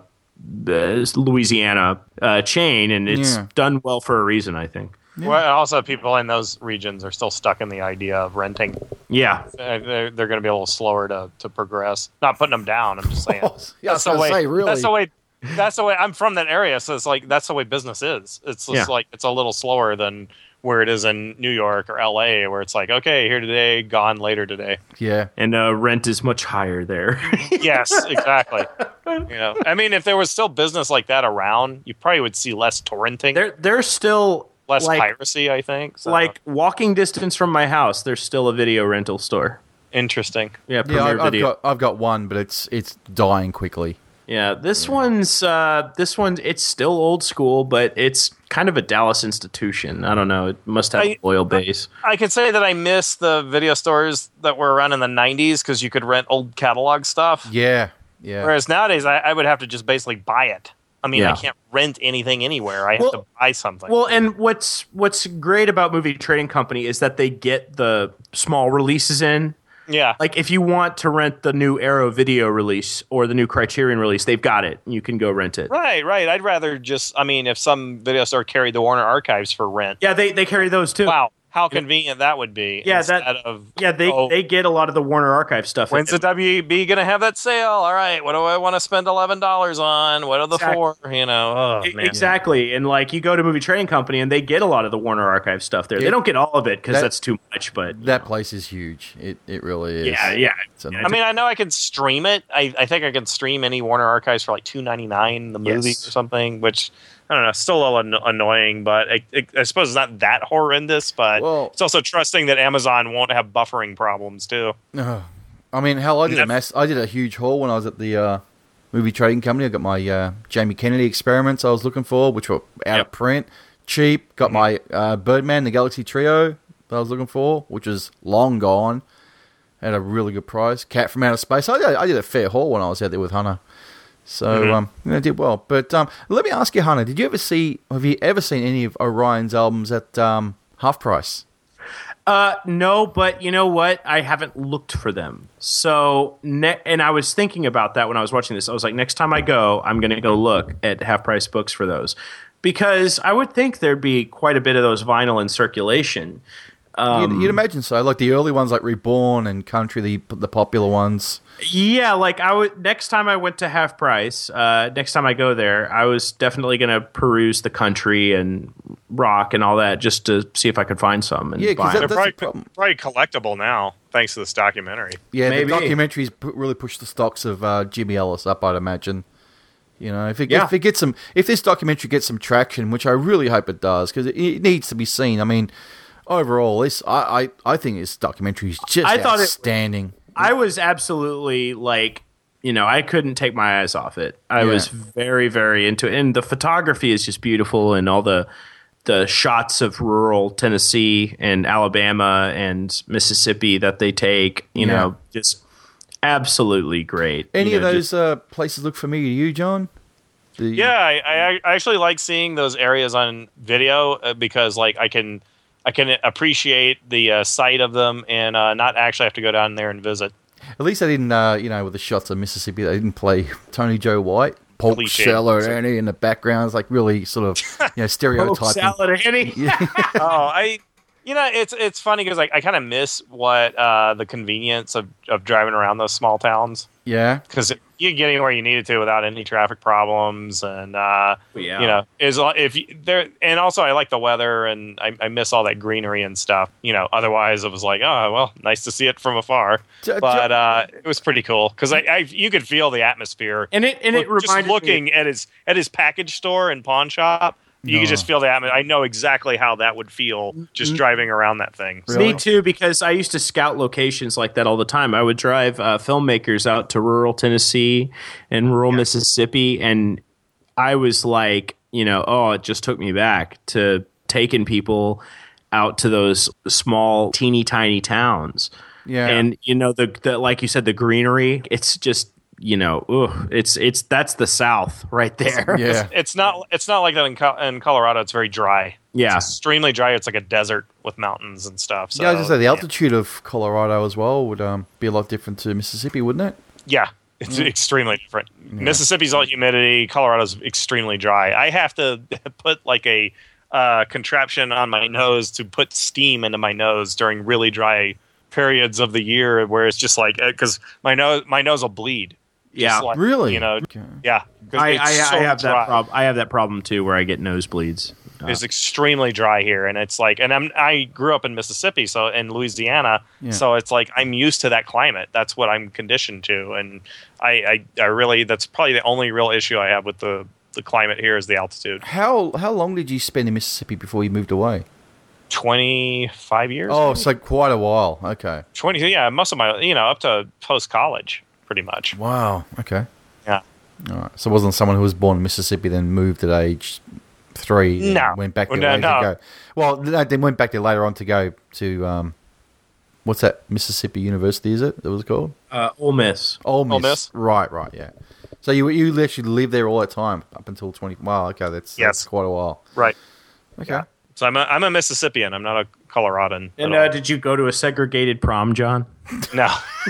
uh, Louisiana uh, chain, and it's Yeah. done well for a reason, I think. Well, also, people in those regions are still stuck in the idea of renting. Yeah, Uh, They're, they're going to be a little slower to, to progress. Not putting them down. I'm just saying. Yeah, I was That's the gonna way. say, really. That's the way. That's the way. I'm from that area, so it's like that's the way business is. It's just Yeah. like it's a little slower than where it is in New York or L A, where it's like, okay, here today, gone later today. Yeah. and uh, rent is much higher there. Yes, exactly. You know, I mean, if there was still business like that around, you probably would see less torrenting, They're they're still less like piracy. I think. So, like walking distance from my house. There's still a video rental store. interesting. Yeah, Yeah, Premiere I've, I've Video. got I've got one, but it's it's dying quickly. Yeah, this one's uh, this one. It's still old school, but it's kind of a Dallas institution. I don't know. It must have I- a loyal base. I could say that I miss the video stores that were around in the nineties because you could rent old catalog stuff. Yeah, yeah. Whereas nowadays, I, I would have to just basically buy it. I mean, Yeah. I can't rent anything anywhere. I have Well- to buy something. Well, and what's what's great about Movie Trading Company is that they get the small releases in. yeah. Like if you want to rent the new Arrow video release or the new Criterion release, they've got it. You can go rent it. Right, right. I'd rather just, I mean, if some video store carried the Warner Archives for rent, Yeah, they they carry those too. wow, how convenient that would be. Yeah, instead that- of, Yeah, they oh, they get a lot of the Warner Archive stuff. when's the W E B going to have that sale? All right, what do I want to spend eleven dollars on? What are the Exactly. four? You know, oh, E- man. Exactly, and like you go to Movie Trading Company and they get a lot of the Warner Archive stuff there. Yeah. They don't get all of it because That- that's too much. But you That know. place is huge. It it really is. yeah, yeah. It's a- Yeah, I mean, I know I can stream it. I, I think I can stream any Warner Archives for like two ninety nine the movie Yes. or something, which I don't know, still a little anno- annoying, but I, I, I suppose it's not that horrendous. But Well- it's also trusting that Amazon won't have buffering problems too. Ugh. I mean, hell, I did a That- mass. I did a huge haul when I was at the uh, movie trading company. I got my uh, Jamie Kennedy experiments I was looking for, which were out Yep. of print, cheap. Got my uh, Birdman, the Galaxy Trio that I was looking for, which was long gone, at a really good price. Cat from Outer Space. I did, I did a fair haul when I was out there with Hunter. So Mhm. um, you know, I did well. But um, let me ask you, Hunter, did you ever see? Have you ever seen any of Orion's albums at um, half price? Uh, no, but you know what? I haven't looked for them. So, ne- and I was thinking about that when I was watching this. I was like, next time I go, I'm going to go look at half price books for those because I would think there'd be quite a bit of those vinyl in circulation. Um, you'd, you'd imagine so. Like the early ones, like Reborn and Country, the the popular ones. Yeah, like I would. Next time I went to Half Price, uh, next time I go there, I was definitely going to peruse the country and rock and all that just to see if I could find some. And Yeah, 'cause buy that- They're them. that's the probably, problem. probably collectible now, thanks to this documentary. Yeah, Maybe. the documentaries pu- really push the stocks of uh, Jimmy Ellis up, I'd imagine. You know, if it, Yeah. if it gets some, if this documentary gets some traction, which I really hope it does, because it, it needs to be seen. I mean, overall, this I, I, I think this documentary is just I thought it- outstanding. I was absolutely like, you know, I couldn't take my eyes off it. I Yeah. was very, very into it, and the photography is just beautiful, and all the the shots of rural Tennessee and Alabama and Mississippi that they take, you Yeah. know, just absolutely great. Any You of know, those just- uh, places look familiar to you, John? The, Yeah, I, I, I actually like seeing those areas on video uh, because like I can I can appreciate the uh, sight of them and uh, not actually have to go down there and visit. At least they didn't, uh, you know, with the shots of Mississippi, they didn't play Tony Joe White, Polk Cliche. Salad Annie in the background. It's like really sort of, you know, Oh, stereotyping. salad, Annie. oh, I you know it's it's funny because like I kind of miss what uh, the convenience of, of driving around those small towns Yeah. because you can get anywhere you needed to without any traffic problems and uh, Yeah. you know is if you, there and also I like the weather and I, I miss all that greenery and stuff. You know, otherwise it was like oh well, nice to see it from afar, J- j- but uh, it was pretty cool because I, I you could feel the atmosphere. And it and it Look, just reminded me. looking at his at his package store and pawn shop, you No. can just feel the atmosphere. I know exactly how that would feel just driving around that thing. Really? Me too, because I used to scout locations like that all the time. I would drive uh, filmmakers out to rural Tennessee and rural Mississippi, and I was like, you know, oh, it just took me back to taking people out to those small, teeny tiny towns. Yeah. And you know, the, the like you said, the greenery. It's just, you know, ugh, it's it's that's the South right there. Yeah. It's not it's not like that in, Co- in Colorado. It's very dry. Yeah. It's extremely dry. It's like a desert with mountains and stuff. So yeah, I was going to say, the altitude of Colorado as well would um, be a lot different to Mississippi, wouldn't it? Yeah, it's extremely different. Mississippi's all humidity. Colorado's extremely dry. I have to put like a uh, contraption on my nose to put steam into my nose during really dry periods of the year, where it's just like because my nose my nose will bleed. Just Yeah. like, Really? You know, Okay. yeah. 'cause I, it's I, so I have dry. that problem. I have that problem too, where I get nosebleeds. Uh, It's extremely dry here, and it's like, and I'm I grew up in Mississippi, so in Louisiana, Yeah. so it's like I'm used to that climate. That's what I'm conditioned to, and I, I, I really that's probably the only real issue I have with the the climate here is the altitude. How how long did you spend in Mississippi before you moved away? Twenty-five years. Oh, maybe? so quite a while. Okay. twenty. Yeah, most of my, you know, up to post college, pretty much. Wow. Okay. Yeah. All right. So it wasn't someone who was born in Mississippi then moved at age three and No. went back there No, later no. to go. Well, no, then went back there later on to go to um, what's that? Mississippi University, is it? That was called uh, Ole Miss. Ole Miss. Ole Miss. Right. Right. Yeah. So you you literally lived there all that time up until twenty. Wow. Okay. That's, Yes. that's quite a while. Right. Okay. So I'm a I'm a Mississippian. I'm not a Coloradan. And at uh, all. did you go to a segregated prom, John? No.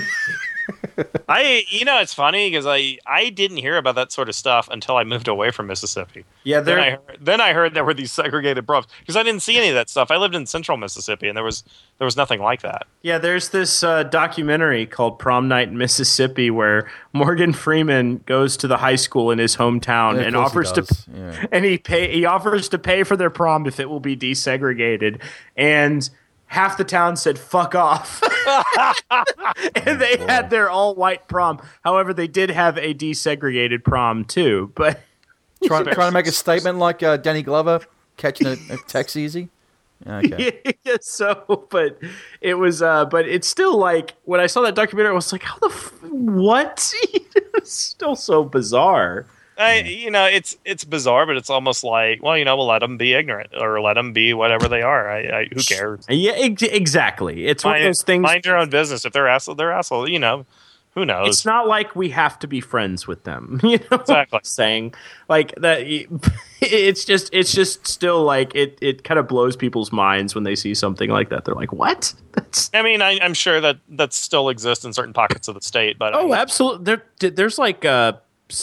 I you know it's funny because I I didn't hear about that sort of stuff until I moved away from Mississippi. Yeah, Then I there. heard, then I heard there were these segregated proms because I didn't see any of that stuff. I lived in central Mississippi and there was there was nothing like that. Yeah, there's this uh, documentary called Prom Night in Mississippi where Morgan Freeman goes to the high school in his hometown Yeah, of and course he offers to does. Yeah. and he pay he offers to pay for their prom if it will be desegregated, and half the town said fuck off. And they had their all white prom. However, they did have a desegregated prom too, but Trying trying to make a statement like uh, Danny Glover catching a, a taxi, is he? Okay. yeah, so but it was uh but it's still like when I saw that documentary I was like how the f- what it's still so bizarre. I, you know, it's it's bizarre, but it's almost like, well, you know, we'll let them be ignorant or let them be whatever they are. I, I who cares? Yeah, ex- exactly. It's one of Mind, those things. mind your own business. If they're asshole, they're asshole. You know, who knows? It's not like we have to be friends with them. You know what Exactly. I'm saying? Like that it's just it's just still like it it kind of blows people's minds when they see something like that. They're like, "What?" That's I mean, I, I'm sure that that still exists in certain pockets of the state, but Oh, I, absolutely. There there's like uh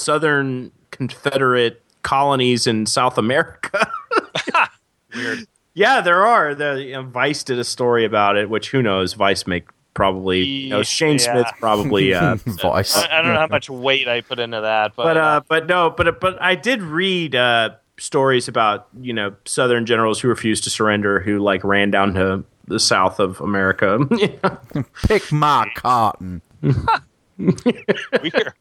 southern Confederate colonies in South America. weird. Yeah, there are. The you know, Vice did a story about it, which who knows? Vice make probably you know, Shane Yeah. Smith probably. Uh, Vice. I, I don't know how much weight I put into that, but, but uh, but no, but but I did read uh, stories about you know Southern generals who refused to surrender, who like ran down to the south of America. Pick my cotton. weird.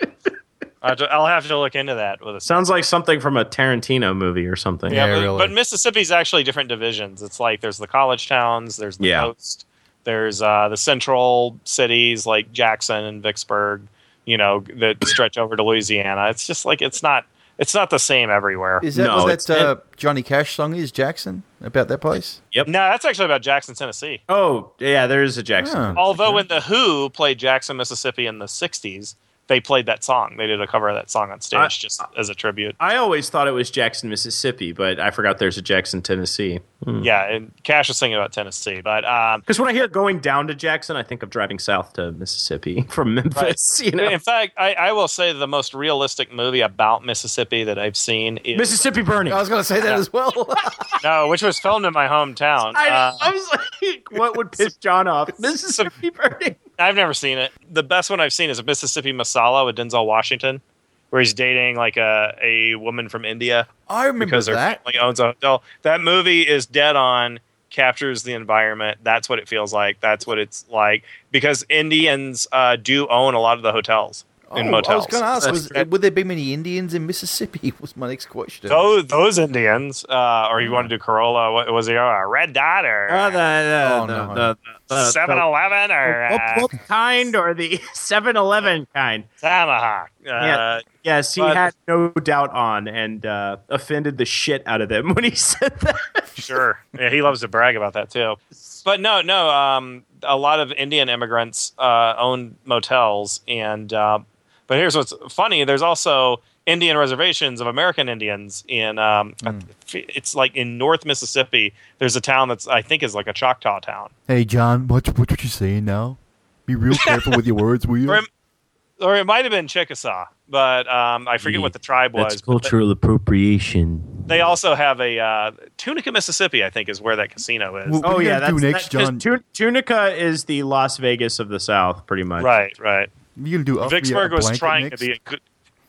I'll ju- I'll have to look into that with a Sounds like something from a Tarantino movie or something. Yeah, Yeah, but, really. but Mississippi's actually different divisions. It's like there's the college towns, there's the Yeah. coast, there's uh, the central cities like Jackson and Vicksburg, you know, that stretch over to Louisiana. It's just like it's not it's not the same everywhere. Is that No, what it's- that uh, Johnny Cash song is, Jackson? About that place? Yep. No, that's actually about Jackson, Tennessee. Oh, yeah, there is a Jackson. Oh. Although when the Who played Jackson, Mississippi in the sixties, they played that song. They did a cover of that song on stage I- just as a tribute. I always thought it was Jackson, Mississippi, but I forgot there's a Jackson, Tennessee. Yeah, and Cash was singing about Tennessee. But um, Because when I hear going down to Jackson, I think of driving south to Mississippi from Memphis. You know, in fact, I, I will say the most realistic movie about Mississippi that I've seen is Mississippi Burning. I was going to say that as well. no, which was filmed in my hometown. I, Uh, I was like, what would piss John off? Mississippi Burning. I've never seen it. The best one I've seen is a Mississippi Masala with Denzel Washington, where he's dating like a, a woman from India I remember because their that. family owns a hotel. That movie is dead on, captures the environment. That's what it feels like. That's what it's like. Because Indians uh, do own a lot of the hotels and Oh, motels. I was going to ask, That's- was, would there be many Indians in Mississippi? Was my next question. those, those Indians, uh, or you want to do Corolla? What, was he a Red Dot or Uh, the, the, Oh, the, no. the, the, seven eleven or the, uh, what kind or the seven eleven kind? Tomahawk? Uh, Yeah. Yes, he but- had no doubt on and uh, offended the shit out of them when he said that. Sure. Yeah, he loves to brag about that too. But no, no. Um, a lot of Indian immigrants uh, own motels, and uh, but here's what's funny: there's also Indian reservations of American Indians in. Um, It's like in North Mississippi. There's a town that's I think is like a Choctaw town, Hey, John, what, what, what you saying now? Be real careful with your words, will you? or it, or it might have been Chickasaw, but um, I forget what the tribe was. but appropriation. They also have a uh, Tunica, Mississippi. I think is where that casino is. Well, What Oh are you yeah, gonna that's do next, that- 'cause John? Tu- Tunica is the Las Vegas of the South, pretty much. Right, right. You gonna do up Vicksburg me a was blanket trying next? to be a good.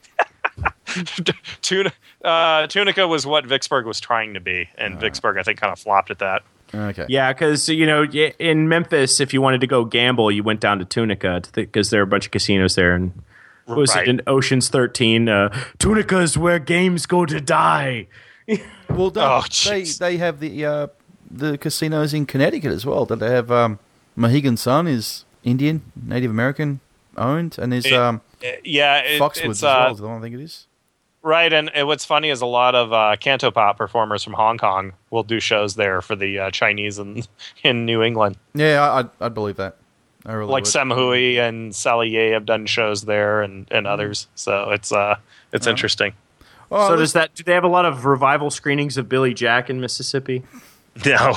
Tuna, uh, Tunica was what Vicksburg was trying to be, and Vicksburg, I think, kind of flopped at that. Okay. Yeah, because you know, y- in Memphis, if you wanted to go gamble, you went down to Tunica because there are a bunch of casinos there. And what was Right. it in Ocean's thirteen? Uh, Tunica is where games go to die. Well, don't Oh, they jeez. they have the uh, the casinos in Connecticut as well. Don't they have um, Mohegan Sun is Indian, Native American owned, and there's It- um, Uh, yeah, it, Foxwoods it's as well. uh, Is the one I think it is. right. And, and what's funny is a lot of uh, cantopop performers from Hong Kong will do shows there for the uh, Chinese in in New England. Yeah, I, I'd, I'd believe that. I really Like would. Sam Hui and Sally Ye have done shows there, and, and others. So it's uh it's interesting. Oh, so let's- does that? Do they have a lot of revival screenings of Billy Jack in Mississippi? No.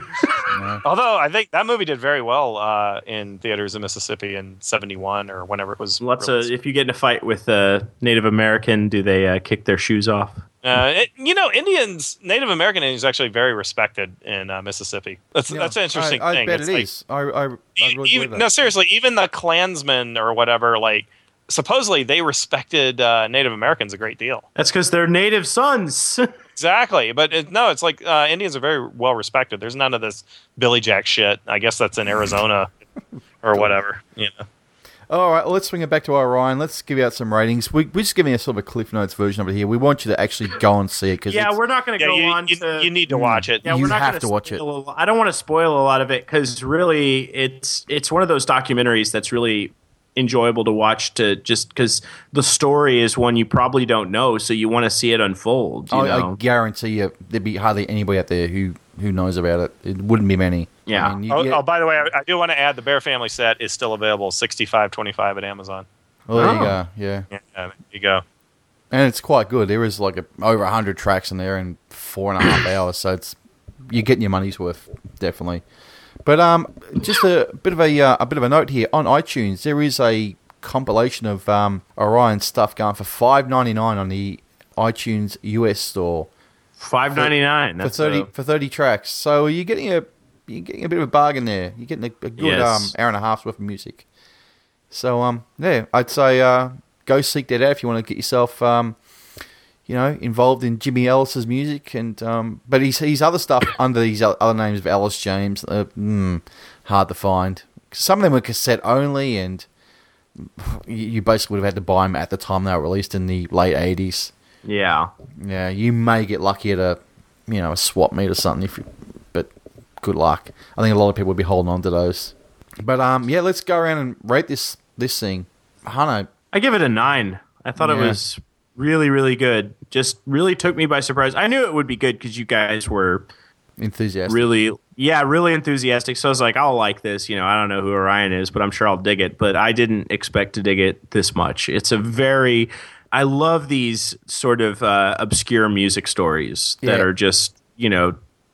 Although I think that movie did very well uh, in theaters in Mississippi in seventy-one or whenever it was. Lots of. released. If you get in a fight with a Native American, do they uh, kick their shoes off? Uh, it, you know, Indians, Native American Indians, are actually very respected in uh, Mississippi. That's Yeah, that's an interesting I, I thing. bet It's it like- is. I, I, I really believe even, that. no, seriously, even the Klansmen or whatever, like supposedly they respected uh, Native Americans a great deal. That's because they're native sons. Exactly, but it, no, it's like uh, Indians are very well respected. There's none of this Billy Jack shit. I guess that's in Arizona or whatever. You know. All right, well, let's swing it back to Orion. Let's give out some ratings. We, we're just giving a sort of a Cliff Notes version of it here. We want you to actually go and see it because yeah, we're not going to Yeah, go you, on you, to. you need to watch it. Yeah, You we're not have gonna to watch it. spoil a lo- I don't want to spoil a lot of it because really, it's it's one of those documentaries that's really enjoyable to watch. To just because the story is one you probably don't know, so you want to see it unfold. You I, know? I guarantee you there'd be hardly anybody out there who, who knows about it. It wouldn't be many. Yeah. I mean, you Oh, get- oh, by the way, I, I do want to add the Bear Family set is still available, sixty-five twenty-five at Amazon. well, there you Oh. go. Yeah. Yeah, there you go. And it's quite good. There is like a, over one hundred tracks in there in four and a half hours, so it's you're getting your money's worth, definitely. But um, just a bit of a uh, a bit of a note here on iTunes. There is a compilation of um, Orion stuff going for five ninety nine on the iTunes U S store. five ninety nine for thirty a, for thirty tracks. So you're getting a you're getting a bit of a bargain there. You're getting a, a good Yes. um, hour and a half's worth of music. So um yeah, I'd say uh, go seek that out if you want to get yourself um you know involved in Jimmy Ellis's music and um but his his other stuff under these other names of Ellis James, uh, mm, hard to find. Some of them were cassette only, and you, you basically would have had to buy them at the time they were released in the late eighties. yeah. Yeah, you may get lucky at a, you know, a swap meet or something, if you, but good luck. I think a lot of people would be holding on to those. But um, yeah, let's go around and rate this this thing. Hano, I give it a nine. I thought it Yeah. was really, really good. Just really took me by surprise. I knew it would be good because you guys were enthusiastic. really, yeah, really enthusiastic. So I was like, I'll like this. You know, I don't know who Orion is, but I'm sure I'll dig it. But I didn't expect to dig it this much. It's a very, I love these sort of uh, obscure music stories that Yeah. are just, you know,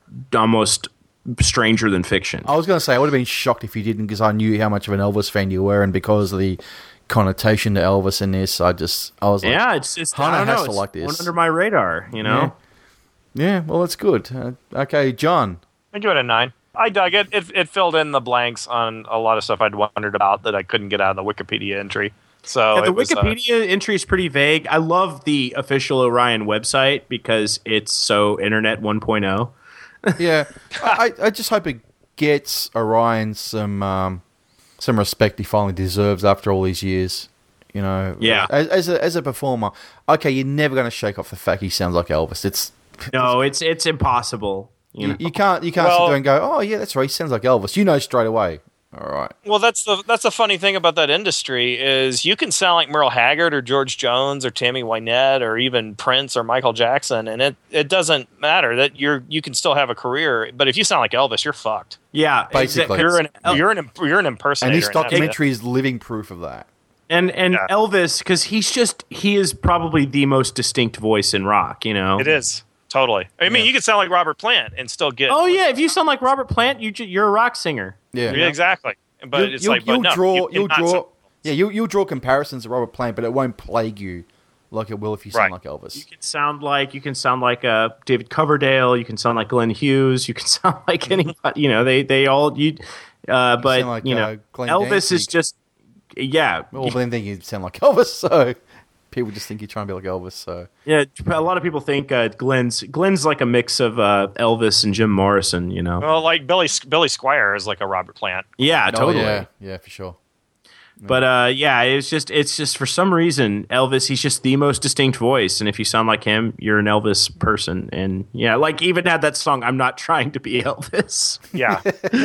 almost stranger than fiction. I was going to say I would have been shocked if you didn't, because I knew how much of an Elvis fan you were, and because of the connotation to Elvis in this, I just I was like, Yeah, it's it's Hannah I don't has know, to it's like this. one under my radar, you know. yeah, well, that's good. Uh, okay, John. I give it a nine. I dug it. it. It filled in the blanks on a lot of stuff I'd wondered about that I couldn't get out of the Wikipedia entry. So Yeah, the it was, uh, Wikipedia entry is pretty vague. I love the official Orion website because it's so Internet one point oh. Yeah, I, I just hope it gets Orion some um, some respect he finally deserves after all these years. You know, Yeah. As, as a as a performer, okay, you're never going to shake off the fact he sounds like Elvis. It's No, it's it's impossible. You you, know? you can't you can't sit Well- there and go, oh yeah, that's right, he sounds like Elvis. You know straight away. All right. Well, that's the that's the funny thing about that industry is you can sound like Merle Haggard or George Jones or Tammy Wynette or even Prince or Michael Jackson, and it, it doesn't matter that you're you can still have a career. But if you sound like Elvis, you're fucked. Yeah, Basically. exactly. You're an El- you're an you're an impersonator. And this in that. documentary is living proof of that. and and Yeah. Elvis, because he's just he is probably the most distinct voice in rock. You know, It is totally. I mean, Yeah. you could sound like Robert Plant and still get. Oh yeah, if you sound like Robert Plant, you ju- you're a rock singer. Yeah. Yeah, exactly. But You'll, it's you'll, like, but you'll no, draw, you you'll cannot draw, sound- yeah, you'll, you'll draw comparisons to Robert Plant, but it won't plague you like it will if you sound Right. like Elvis. You can sound like you can sound like uh, David Coverdale. You can sound like Glenn Hughes. You can sound like anybody. You know, they they all you. Uh, but sound like, you know, uh, Glenn Elvis Danzig. is just yeah. Well, then think you sound like Elvis, so people just think you're trying to be like Elvis. So Yeah, a lot of people think uh, Glenn's Glenn's like a mix of uh, Elvis and Jim Morrison. You know. Well, like Billy Billy Squire is like a Robert Plant. Yeah, totally. Oh, yeah, yeah, for sure. But uh, yeah, it's just it's just for some reason Elvis. He's just the most distinct voice, and if you sound like him, you're an Elvis person. And yeah, like even had that song. I'm not trying to be Elvis. Yeah.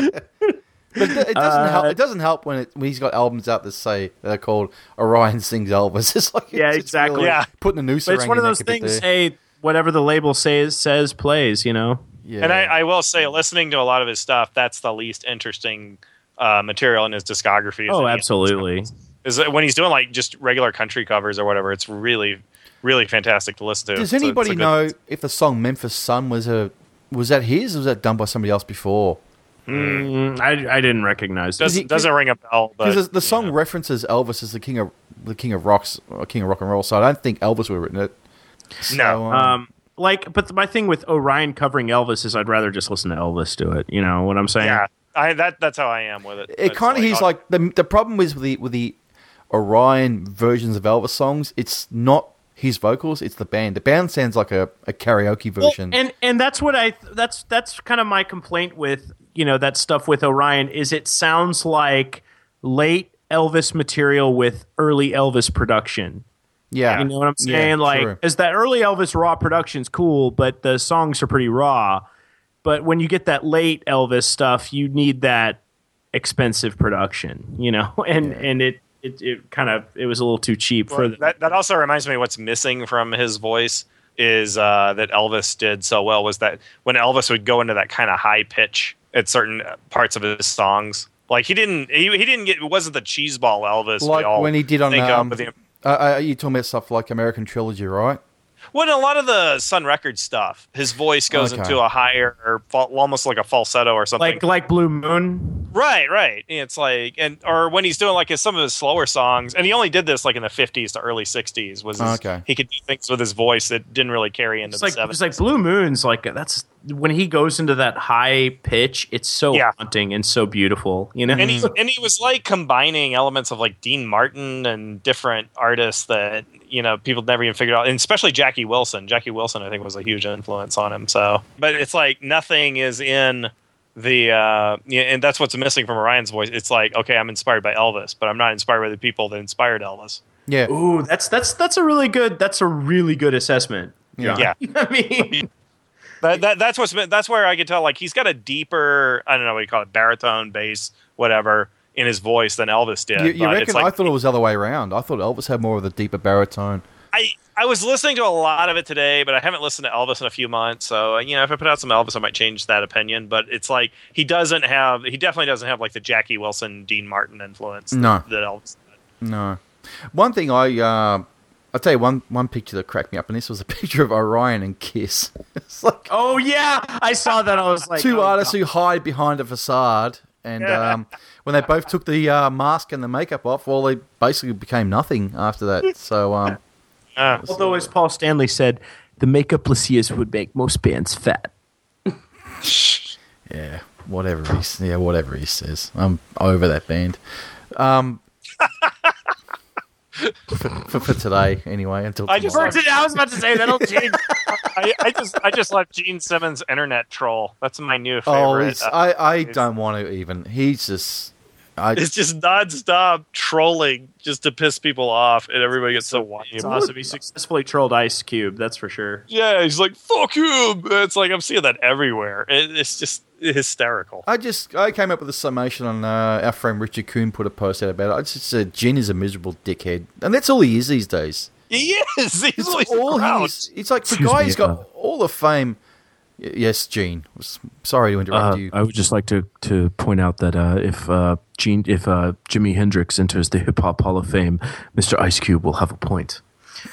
But it, it doesn't Uh, help. It doesn't help when, it, when he's got albums out that say they're called Orion Sings Elvis. It's like Yeah, it's exactly. really Yeah. putting a noose But it's around one of your those neck a bit things. there. Hey, whatever the label says says plays. You know. Yeah. And I, I will say, listening to a lot of his stuff, that's the least interesting uh, material in his discography. is Oh, that he- absolutely. Is that when he's doing like just regular country covers or whatever, it's really, really fantastic to listen to. Does It's a- it's a anybody good- know if the song Memphis Sun was a was that his or was that done by somebody else before? Mm, I, I didn't recognize that. Does, he- doesn't ring a bell, but Because the song yeah. references Elvis as the king of the king of rocks, or king of rock and roll. So I don't think Elvis would have written it. So, No. um, Um, like, but my thing with Orion covering Elvis is I'd rather just listen to Elvis do it. You know what I'm saying? Yeah, I that that's how I am with it. it It's kind of he's oh, like the the problem is with the with the Orion versions of Elvis songs. It's not his vocals; it's the band. The band sounds like a, a karaoke Well, version. and and that's what I that's that's kind of my complaint with you know that stuff with Orion is it sounds like late Elvis material with early Elvis production. yeah, You know what I'm Yeah, saying? like, true. is that early Elvis raw production's cool, but the songs are pretty raw. But when you get that late Elvis stuff, you need that expensive production, you know, and and it it, it kind of it was a little too cheap for Well, the, that that also reminds me what's missing from his voice is uh, that Elvis did so well was that when Elvis would go into that kind of high pitch at certain parts of his songs, like he didn't he, he didn't get it wasn't the cheeseball Elvis we like all when he did on think um, of with the, uh, uh, you talking about stuff like American Trilogy, right? well, in a lot of the Sun Records stuff, his voice goes Okay. into a higher or fal- almost like a falsetto or something. like like Blue Moon. Right, right. It's like, and or when he's doing like his, some of his slower songs, and he only did this like in the fifties to early sixties. Was his, Okay. He could do things with his voice that didn't really carry into It's the like seventies. it's like Blue Moon's like that's when he goes into that high pitch. It's so Yeah. haunting and so beautiful, you know. and he and he was like combining elements of like Dean Martin and different artists that you know people never even figured out, and especially Jackie Wilson. Jackie Wilson, I think, was a huge influence on him. So, but it's like nothing is in the uh, yeah, and that's what's missing from Orion's voice. It's like, okay, I'm inspired by Elvis, but I'm not inspired by the people that inspired Elvis. Yeah. Ooh, that's that's that's a really good that's a really good assessment. Yeah. Yeah. I mean, That, that that's what's that's where I can tell like he's got a deeper, I don't know what you call it, baritone, bass, whatever in his voice than Elvis did. You, you But reckon? it's like, I thought it was the other way around. I thought Elvis had more of the deeper baritone. I I was listening to a lot of it today, but I haven't listened to Elvis in a few months. So you know, if I put out some Elvis, I might change that opinion. But it's like he doesn't have, he definitely doesn't have like the Jackie Wilson, Dean Martin influence. No. that, that Elvis did. No. One thing I, uh, I'll tell you one, one picture that cracked me up, and this was a picture of Orion and Kiss. It's like oh yeah, I saw that. I was like, two oh, artists God. who hide behind a facade, and Yeah. um, when they both took the uh, mask and the makeup off, well, they basically became nothing after that. So, um, Uh, Although, as Paul Stanley said, the makeupless years would make most bands fat. yeah, whatever he, yeah, whatever he says, I'm over that band. Um, for, for, for today, anyway. Until I just tomorrow. like- I was about to say that'll change. I, I just I just love Gene Simmons' internet troll. That's my new favorite. Oh, he's, Uh, I, I don't want to even. He's just. I, it's just nonstop trolling just to piss people off, and everybody gets so wild. It's awesome. He successfully trolled Ice Cube. That's for sure. Yeah, he's like, fuck him. It's like, I'm seeing that everywhere. It, it's just hysterical. I just I came up with a summation on uh, our friend Richard Kuhn put a post out about it. I just said Gene is a miserable dickhead, and that's all he is these days. He is. He's It's always all proud. he's. It's like the Excuse guy me, who's got uh, all the fame. Y- Yes, Gene. S- Sorry to interrupt Uh, you. I would just like to, to point out that uh, if uh, Gene, if uh, Jimi Hendrix enters the Hip Hop Hall of Fame, Mister Ice Cube will have a point.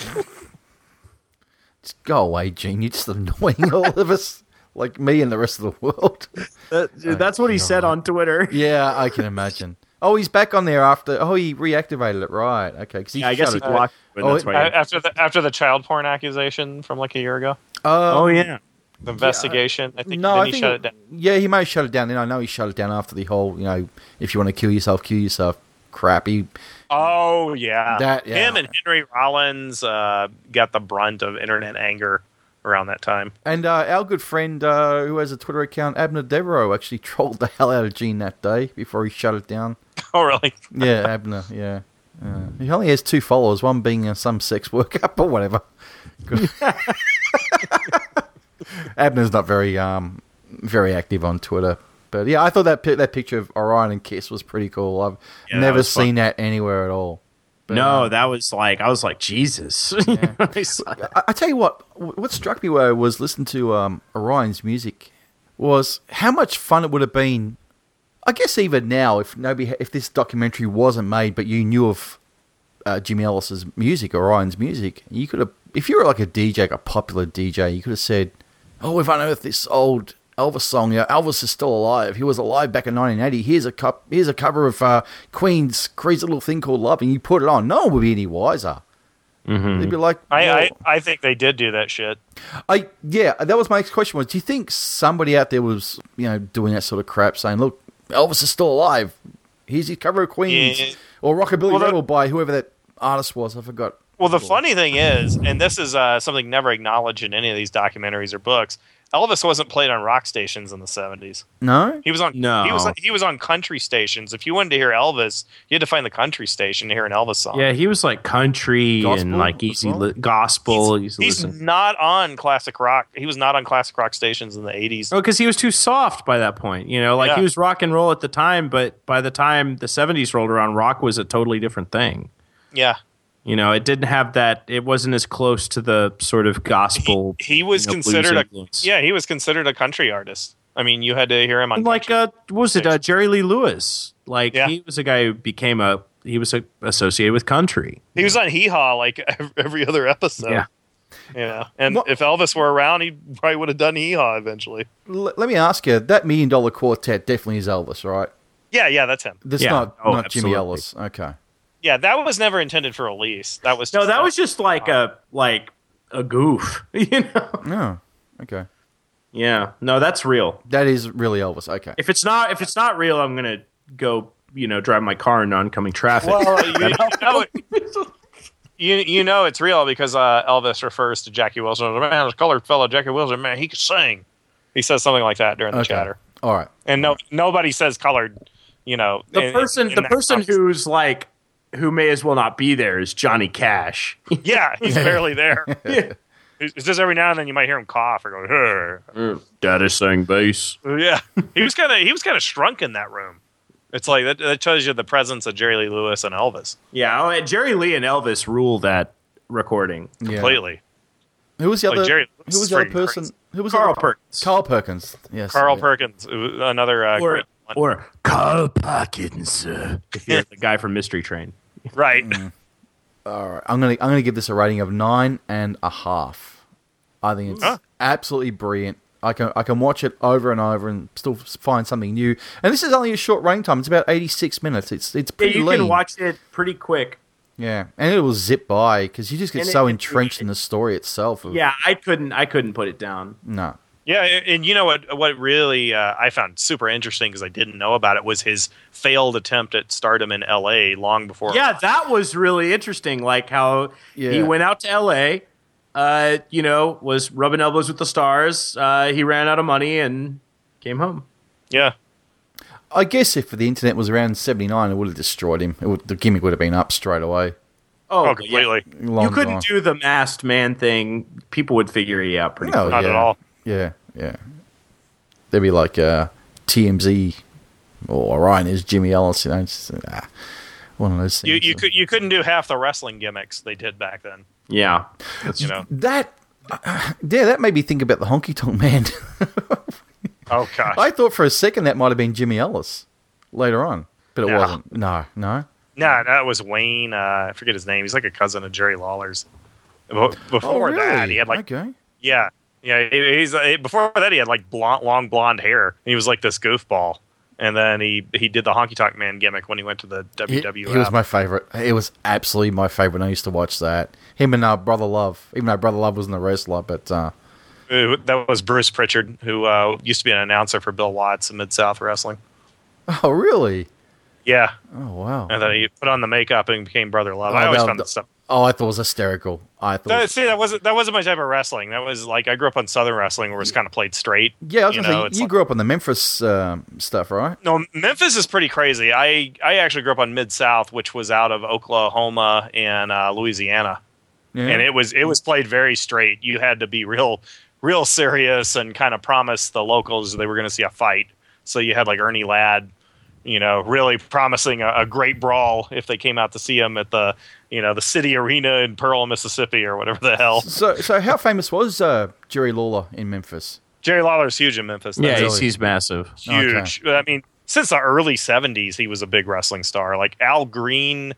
Just go away, Gene. You're just annoying all of us, like me and the rest of the world. That, that's what he said on Twitter. Yeah, I can imagine. Oh, he's back on there after. Oh, he reactivated it. Right. Okay. Because he Yeah, I guess shut he it- blocked. But Oh, that's it- why. A- After the after the child porn accusation from like a year ago, Oh, oh yeah. the investigation. I think No, then I he think shut it down. yeah, he may have shut it down. Then I know he shut it down after the whole, you know, if you want to kill yourself, kill yourself. Crap. He, Oh yeah, That- yeah. him and Henry Rollins uh, got the brunt of internet anger around that time. and uh, our good friend uh, who has a Twitter account, Abner Devereaux, actually trolled the hell out of Gene that day before he shut it down. Oh really? Yeah, Abner. Yeah. Uh, he only has two followers, one being uh, some sex worker or whatever. Abner's not very um very active on Twitter, but yeah, I thought that pi- that picture of Orion and Kiss was pretty cool. I've Yeah, that never was fun. seen that anywhere at all. But, No, uh, that was like I was like Jesus. I saw that. I, I tell you what, what struck me where I was listening to um, Orion's music was how much fun it would have been. I guess even now, if nobody, if this documentary wasn't made, but you knew of uh, Jimmy Ellis's music, Orion's music, you could have, if you were like a D J, like a popular D J, you could have said, "Oh, we've unearthed this old Elvis song. Yeah, Elvis is still alive. He was alive back in nineteen eighty. Here's a cup. Here's a cover of uh, Queen's Crazy Little Thing Called Love," and you put it on. No one would be any wiser. They'd be like, I, well, I I think they did do that shit. I yeah, that was my next question. Was do you think somebody out there was you know doing that sort of crap, saying, "Look, Elvis is still alive. Here's his cover of Queens Yeah. or Rockabilly Well, the- Rebel" by whoever that artist was. I forgot. Well, the funny thing is, and this is uh, something never acknowledged in any of these documentaries or books, Elvis wasn't played on rock stations in the seventies. No, He was on No. he was on, he was on country stations. If you wanted to hear Elvis, you had to find the country station to hear an Elvis song. Yeah, he was like country Gospel and like as easy well? li- gospel. He's, easy he's listen. not on classic rock. He was not on classic rock stations in the eighties. Oh, because he was too soft by that point. You know, like Yeah. he was rock and roll at the time, but by the time the seventies rolled around, rock was a totally different thing. Yeah. You know, it didn't have that. It wasn't as close to the sort of gospel. He, he was you know, blues considered a influence. yeah, he was considered a country artist. I mean, you had to hear him on And like country. uh, what was it uh, Jerry Lee Lewis? Like Yeah. he was a guy who became a he was a, associated with country. He was on Hee Haw like ev- every other episode. Yeah. You know, and What- if Elvis were around, he probably would have done Hee Haw eventually. L- let me ask you. That Million Dollar Quartet definitely is Elvis, right? Yeah, yeah, that's him. This Yeah. not Oh, not Jimmy absolutely. Ellis. Okay. Yeah, that was never intended for release. That was No, just that a- was just like a like a goof, you know. No. Okay. Yeah, no, that's real. That is really Elvis. Okay. If it's not, if it's not real, I'm gonna go, you know, drive my car in oncoming traffic. Well, you, you know, it- you you know it's real because uh, Elvis refers to Jackie Wilson as, man, this colored fellow Jackie Wilson, man, he could sing. He says something like that during the Okay. chatter, All right. and no nobody says colored. You know, the in- person, in the that person context. who's like, who may as well not be there is Johnny Cash. yeah, he's barely there. It's it's just every now and then you might hear him cough or go, "Huh." Daddy sang bass. Yeah, he was kind of he was kind of shrunk in that room. It's like that, that shows you the presence of Jerry Lee Lewis and Elvis Yeah, oh, and Jerry Lee and Elvis rule that recording. Yeah. completely. Who was the Like other? Jerry- who was the other freaking person? crazy. Who was Carl the, Perkins. Carl Perkins. Yes. Carl yeah. Perkins, it was another uh, Or great one. or Carl Perkins, uh, if you're the guy from Mystery Train. right. All right. I'm gonna I'm gonna give this a rating of nine and a half. I think it's Huh. absolutely brilliant. I can I can watch it over and over and still find something new. And this is only a short running time. It's about eighty-six minutes. It's it's Yeah, pretty you lean. can watch it pretty quick. Yeah, and it will zip by because you just get And it- so it- entrenched in the story itself. Of, Yeah, I couldn't, I couldn't put it down. No. Yeah, and you know what? What really uh, I found super interesting because I didn't know about it was his failed attempt at stardom in L A long before. Yeah, that was really interesting. Like how he Yeah. went out to L A, uh, you know, was rubbing elbows with the stars. Uh, he ran out of money and came home. yeah. I guess if the internet was around in seventy-nine, it would have destroyed him. It would, the gimmick would have been up straight away. Oh, Oh, yeah. completely. Long You couldn't gone. do the masked man thing. People would figure you out pretty No, quick. Not yeah. at all. Yeah, yeah. There'd be like uh, T M Z or Orion is Jimmy Ellis. You know, it's just, ah, one of those things. You you could you couldn't do half the wrestling gimmicks they did back then. Yeah. You know. That, uh, yeah, that made me think about the Honky Tonk Man. Oh gosh. I thought for a second that might have been Jimmy Ellis later on, but it No. wasn't. No, no. No, that was Wayne. Uh, I forget his name. He's like a cousin of Jerry Lawler's. Be- Before oh, really? that, he had like okay. yeah, yeah. he- He's uh, before that he had like blonde, long blonde hair. He was like this goofball, and then he he did the Honky Tonk Man gimmick when he went to the He, W W F. he was my favorite. It was absolutely my favorite. I used to watch that. Him and uh, Brother Love. Even though Brother Love wasn't a wrestler, but uh, Uh, that was Bruce Pritchard, who uh, used to be an announcer for Bill Watts in Mid South Wrestling. oh, really? Yeah, Oh, wow. and then he put on the makeup and became Brother Love. Oh, I always that- found that stuff. Oh, I thought it was hysterical. I thought. That, see, that wasn't that wasn't my type of wrestling. That was like I grew up on Southern wrestling, where it's kind of played straight. yeah, I was you gonna know, say it's you like- grew up on the Memphis um, stuff, right? No, Memphis is pretty crazy. I, I actually grew up on Mid South, which was out of Oklahoma and uh, Louisiana, Yeah. and it was it was played very straight. You had to be real real serious and kind of promise the locals they were going to see a fight. So you had like Ernie Ladd, you know, really promising a, a great brawl if they came out to see him at the you know the City Arena in Pearl, Mississippi, or whatever the hell. So, so how famous was uh, Jerry Lawler in Memphis? Jerry Lawler's huge in Memphis. Yeah, That's he's, Really? he's massive. huge. I mean, since the early seventies, he was a big wrestling star. Like Al Green,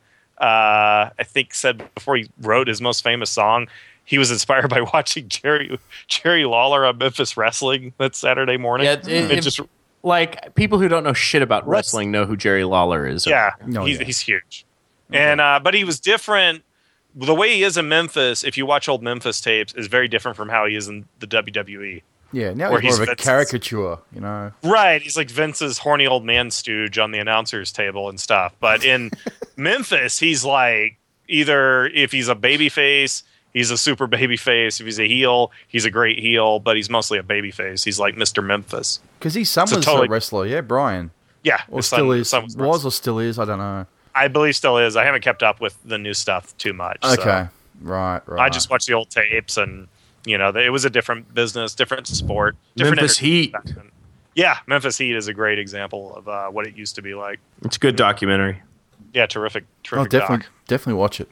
uh, I think, said before he wrote his most famous song, he was inspired by watching Jerry Jerry Lawler on Memphis Wrestling that Saturday morning. Yeah, it- It it- just Like, people who don't know shit about wrestling know who Jerry Lawler is. yeah, No, he's yeah. he's huge. And uh, but he was different. The way he is in Memphis, if you watch old Memphis tapes, is very different from how he is in the W W E. Yeah, now Or he's more he's of a Vince's- caricature, you know. Right, he's like Vince's horny old man stooge on the announcer's table and stuff. But in Memphis, he's like either if he's a baby face, he's a super baby face. If he's a heel, he's a great heel, but he's mostly a baby face. He's like Mister Memphis. Because his son So was totally- a wrestler, yeah, Brian. Yeah, Or his still son- is. his son was, Was or still is, I don't know. I believe still is. I haven't kept up with the new stuff too much. so Okay, right, right. I just watched the old tapes, and you know, it was a different business, different sport, different Memphis entertainment Heat. back then. Yeah, Memphis Heat is a great example of uh, what it used to be like. It's a good documentary. Yeah, terrific, Oh, terrific definitely, doc. definitely watch it.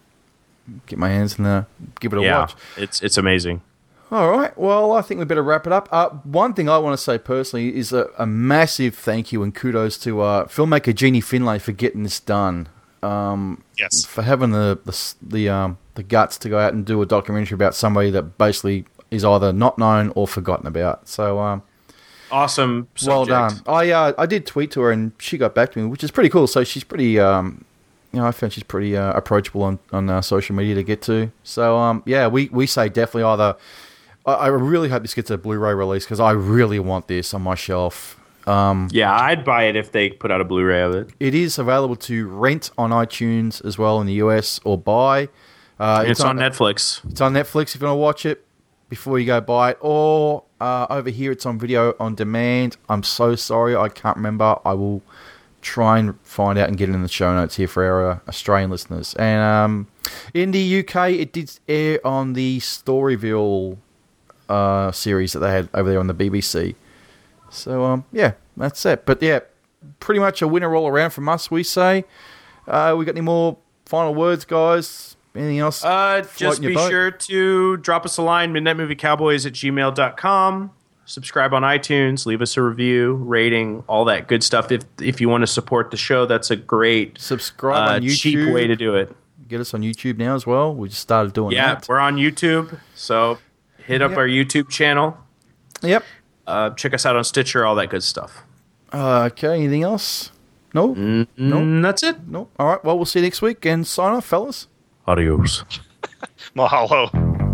Get my hands in there, give it a Yeah, watch. it's it's amazing. All right. Well, I think we better wrap it up. Uh, one thing I want to say personally is a, a massive thank you and kudos to uh, filmmaker Jeannie Finlay for getting this done. Um, Yes. for having the the s- the, um, the guts to go out and do a documentary about somebody that basically is either not known or forgotten about. So, um, awesome subject. Well done. I uh, I did tweet to her and she got back to me, which is pretty cool. So she's pretty, um, you know, I found she's pretty uh, approachable on on uh, social media to get to. So um, yeah, we, we say definitely either. I, I really hope this gets a Blu-ray release because I really want this on my shelf. Um, Yeah, I'd buy it if they put out a Blu-ray of it. it is available to rent on iTunes as well in the U S or buy. Uh, It's, on, Netflix. It's on Netflix if you want to watch it before you go buy it. Or uh, over here, it's on video on demand. I'm so sorry, I can't remember. I will try and find out and get it in the show notes here for our uh, Australian listeners. And um, in the U K, it did air on the Storyville uh, series that they had over there on the B B C. So, um, yeah, that's it. But, yeah, pretty much a winner all around from us, we say. Uh, we got any more final words, guys? Anything else? Uh, just floating your be boat? sure to drop us a line, midnight movie cowboys at gmail dot com. Subscribe on iTunes, leave us a review, rating, all that good stuff. If if you want to support the show, that's a great Subscribe uh, on YouTube. cheap way to do it. Get us on YouTube now as well. We just started doing Yeah, that. we're on YouTube, so hit up Yep. our YouTube channel. Yep. Uh, check us out on Stitcher, all that good stuff. Uh, okay, anything else? No? No? Mm, that's it. No? All right, well, we'll see you next week and sign off, fellas. Adios. Mahalo.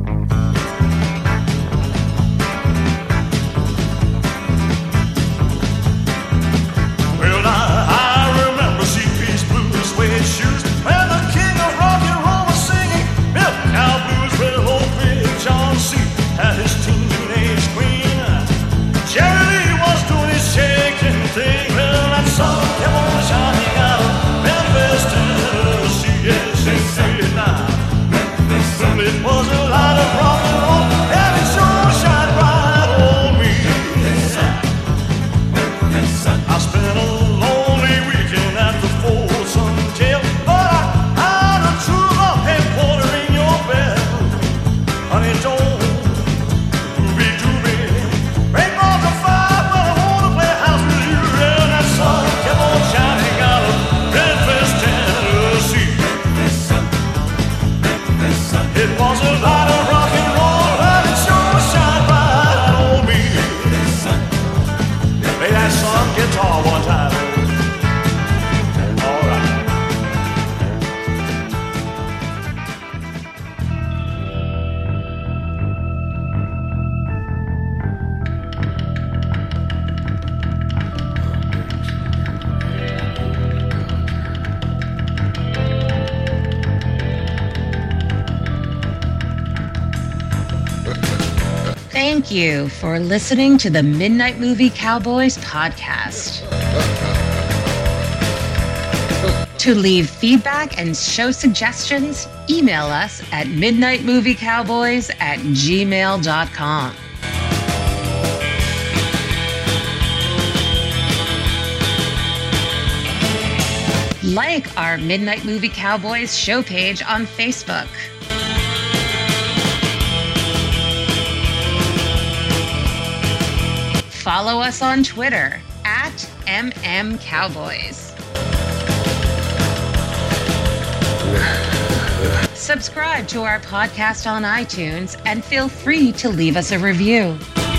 Well, now I remember C P's blues suede shoes when the king of rock and roll was singing. Milk cow blues with old Big John C. had his teenage queen. Jerry Lee was doing his shaking thing. Well, that sun kept on shining out of Memphis, Tennessee. Yes, they say it now. Well, it was a lot of rock and roll, and it sure shined bright on me. I spent a lonely weekend at the Folsom Jail, but I had a true love headquarter in your bed. Honey, don't be too big. Break off the fire, but I want to play house with you. And that sun kept on shining out of Memphis, Tennessee. It was a lot of rock and roll, and it sure shined bright on me. Play that sun guitar one time. All right. Thank you for listening to the Midnight Movie Cowboys podcast. To leave feedback and show suggestions, email us at midnightmoviecowboys at gmail dot com. Like our Midnight Movie Cowboys show page on Facebook. Follow us on Twitter at M M Cowboys. Subscribe to our podcast on iTunes and feel free to leave us a review.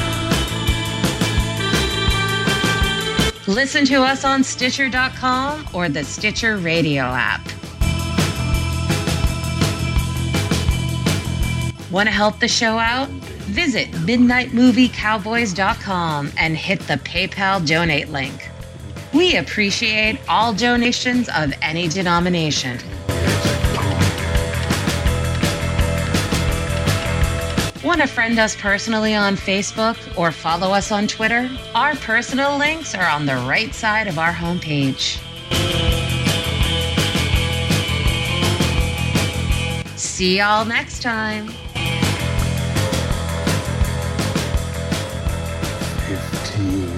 Listen to us on Stitcher dot com or the Stitcher Radio app. Want to help the show out? Visit midnight movie cowboys dot com and hit the PayPal donate link. We appreciate all donations of any denomination. Want to friend us personally on Facebook or follow us on Twitter? Our personal links are on the right side of our homepage. See y'all next time. Fifteen.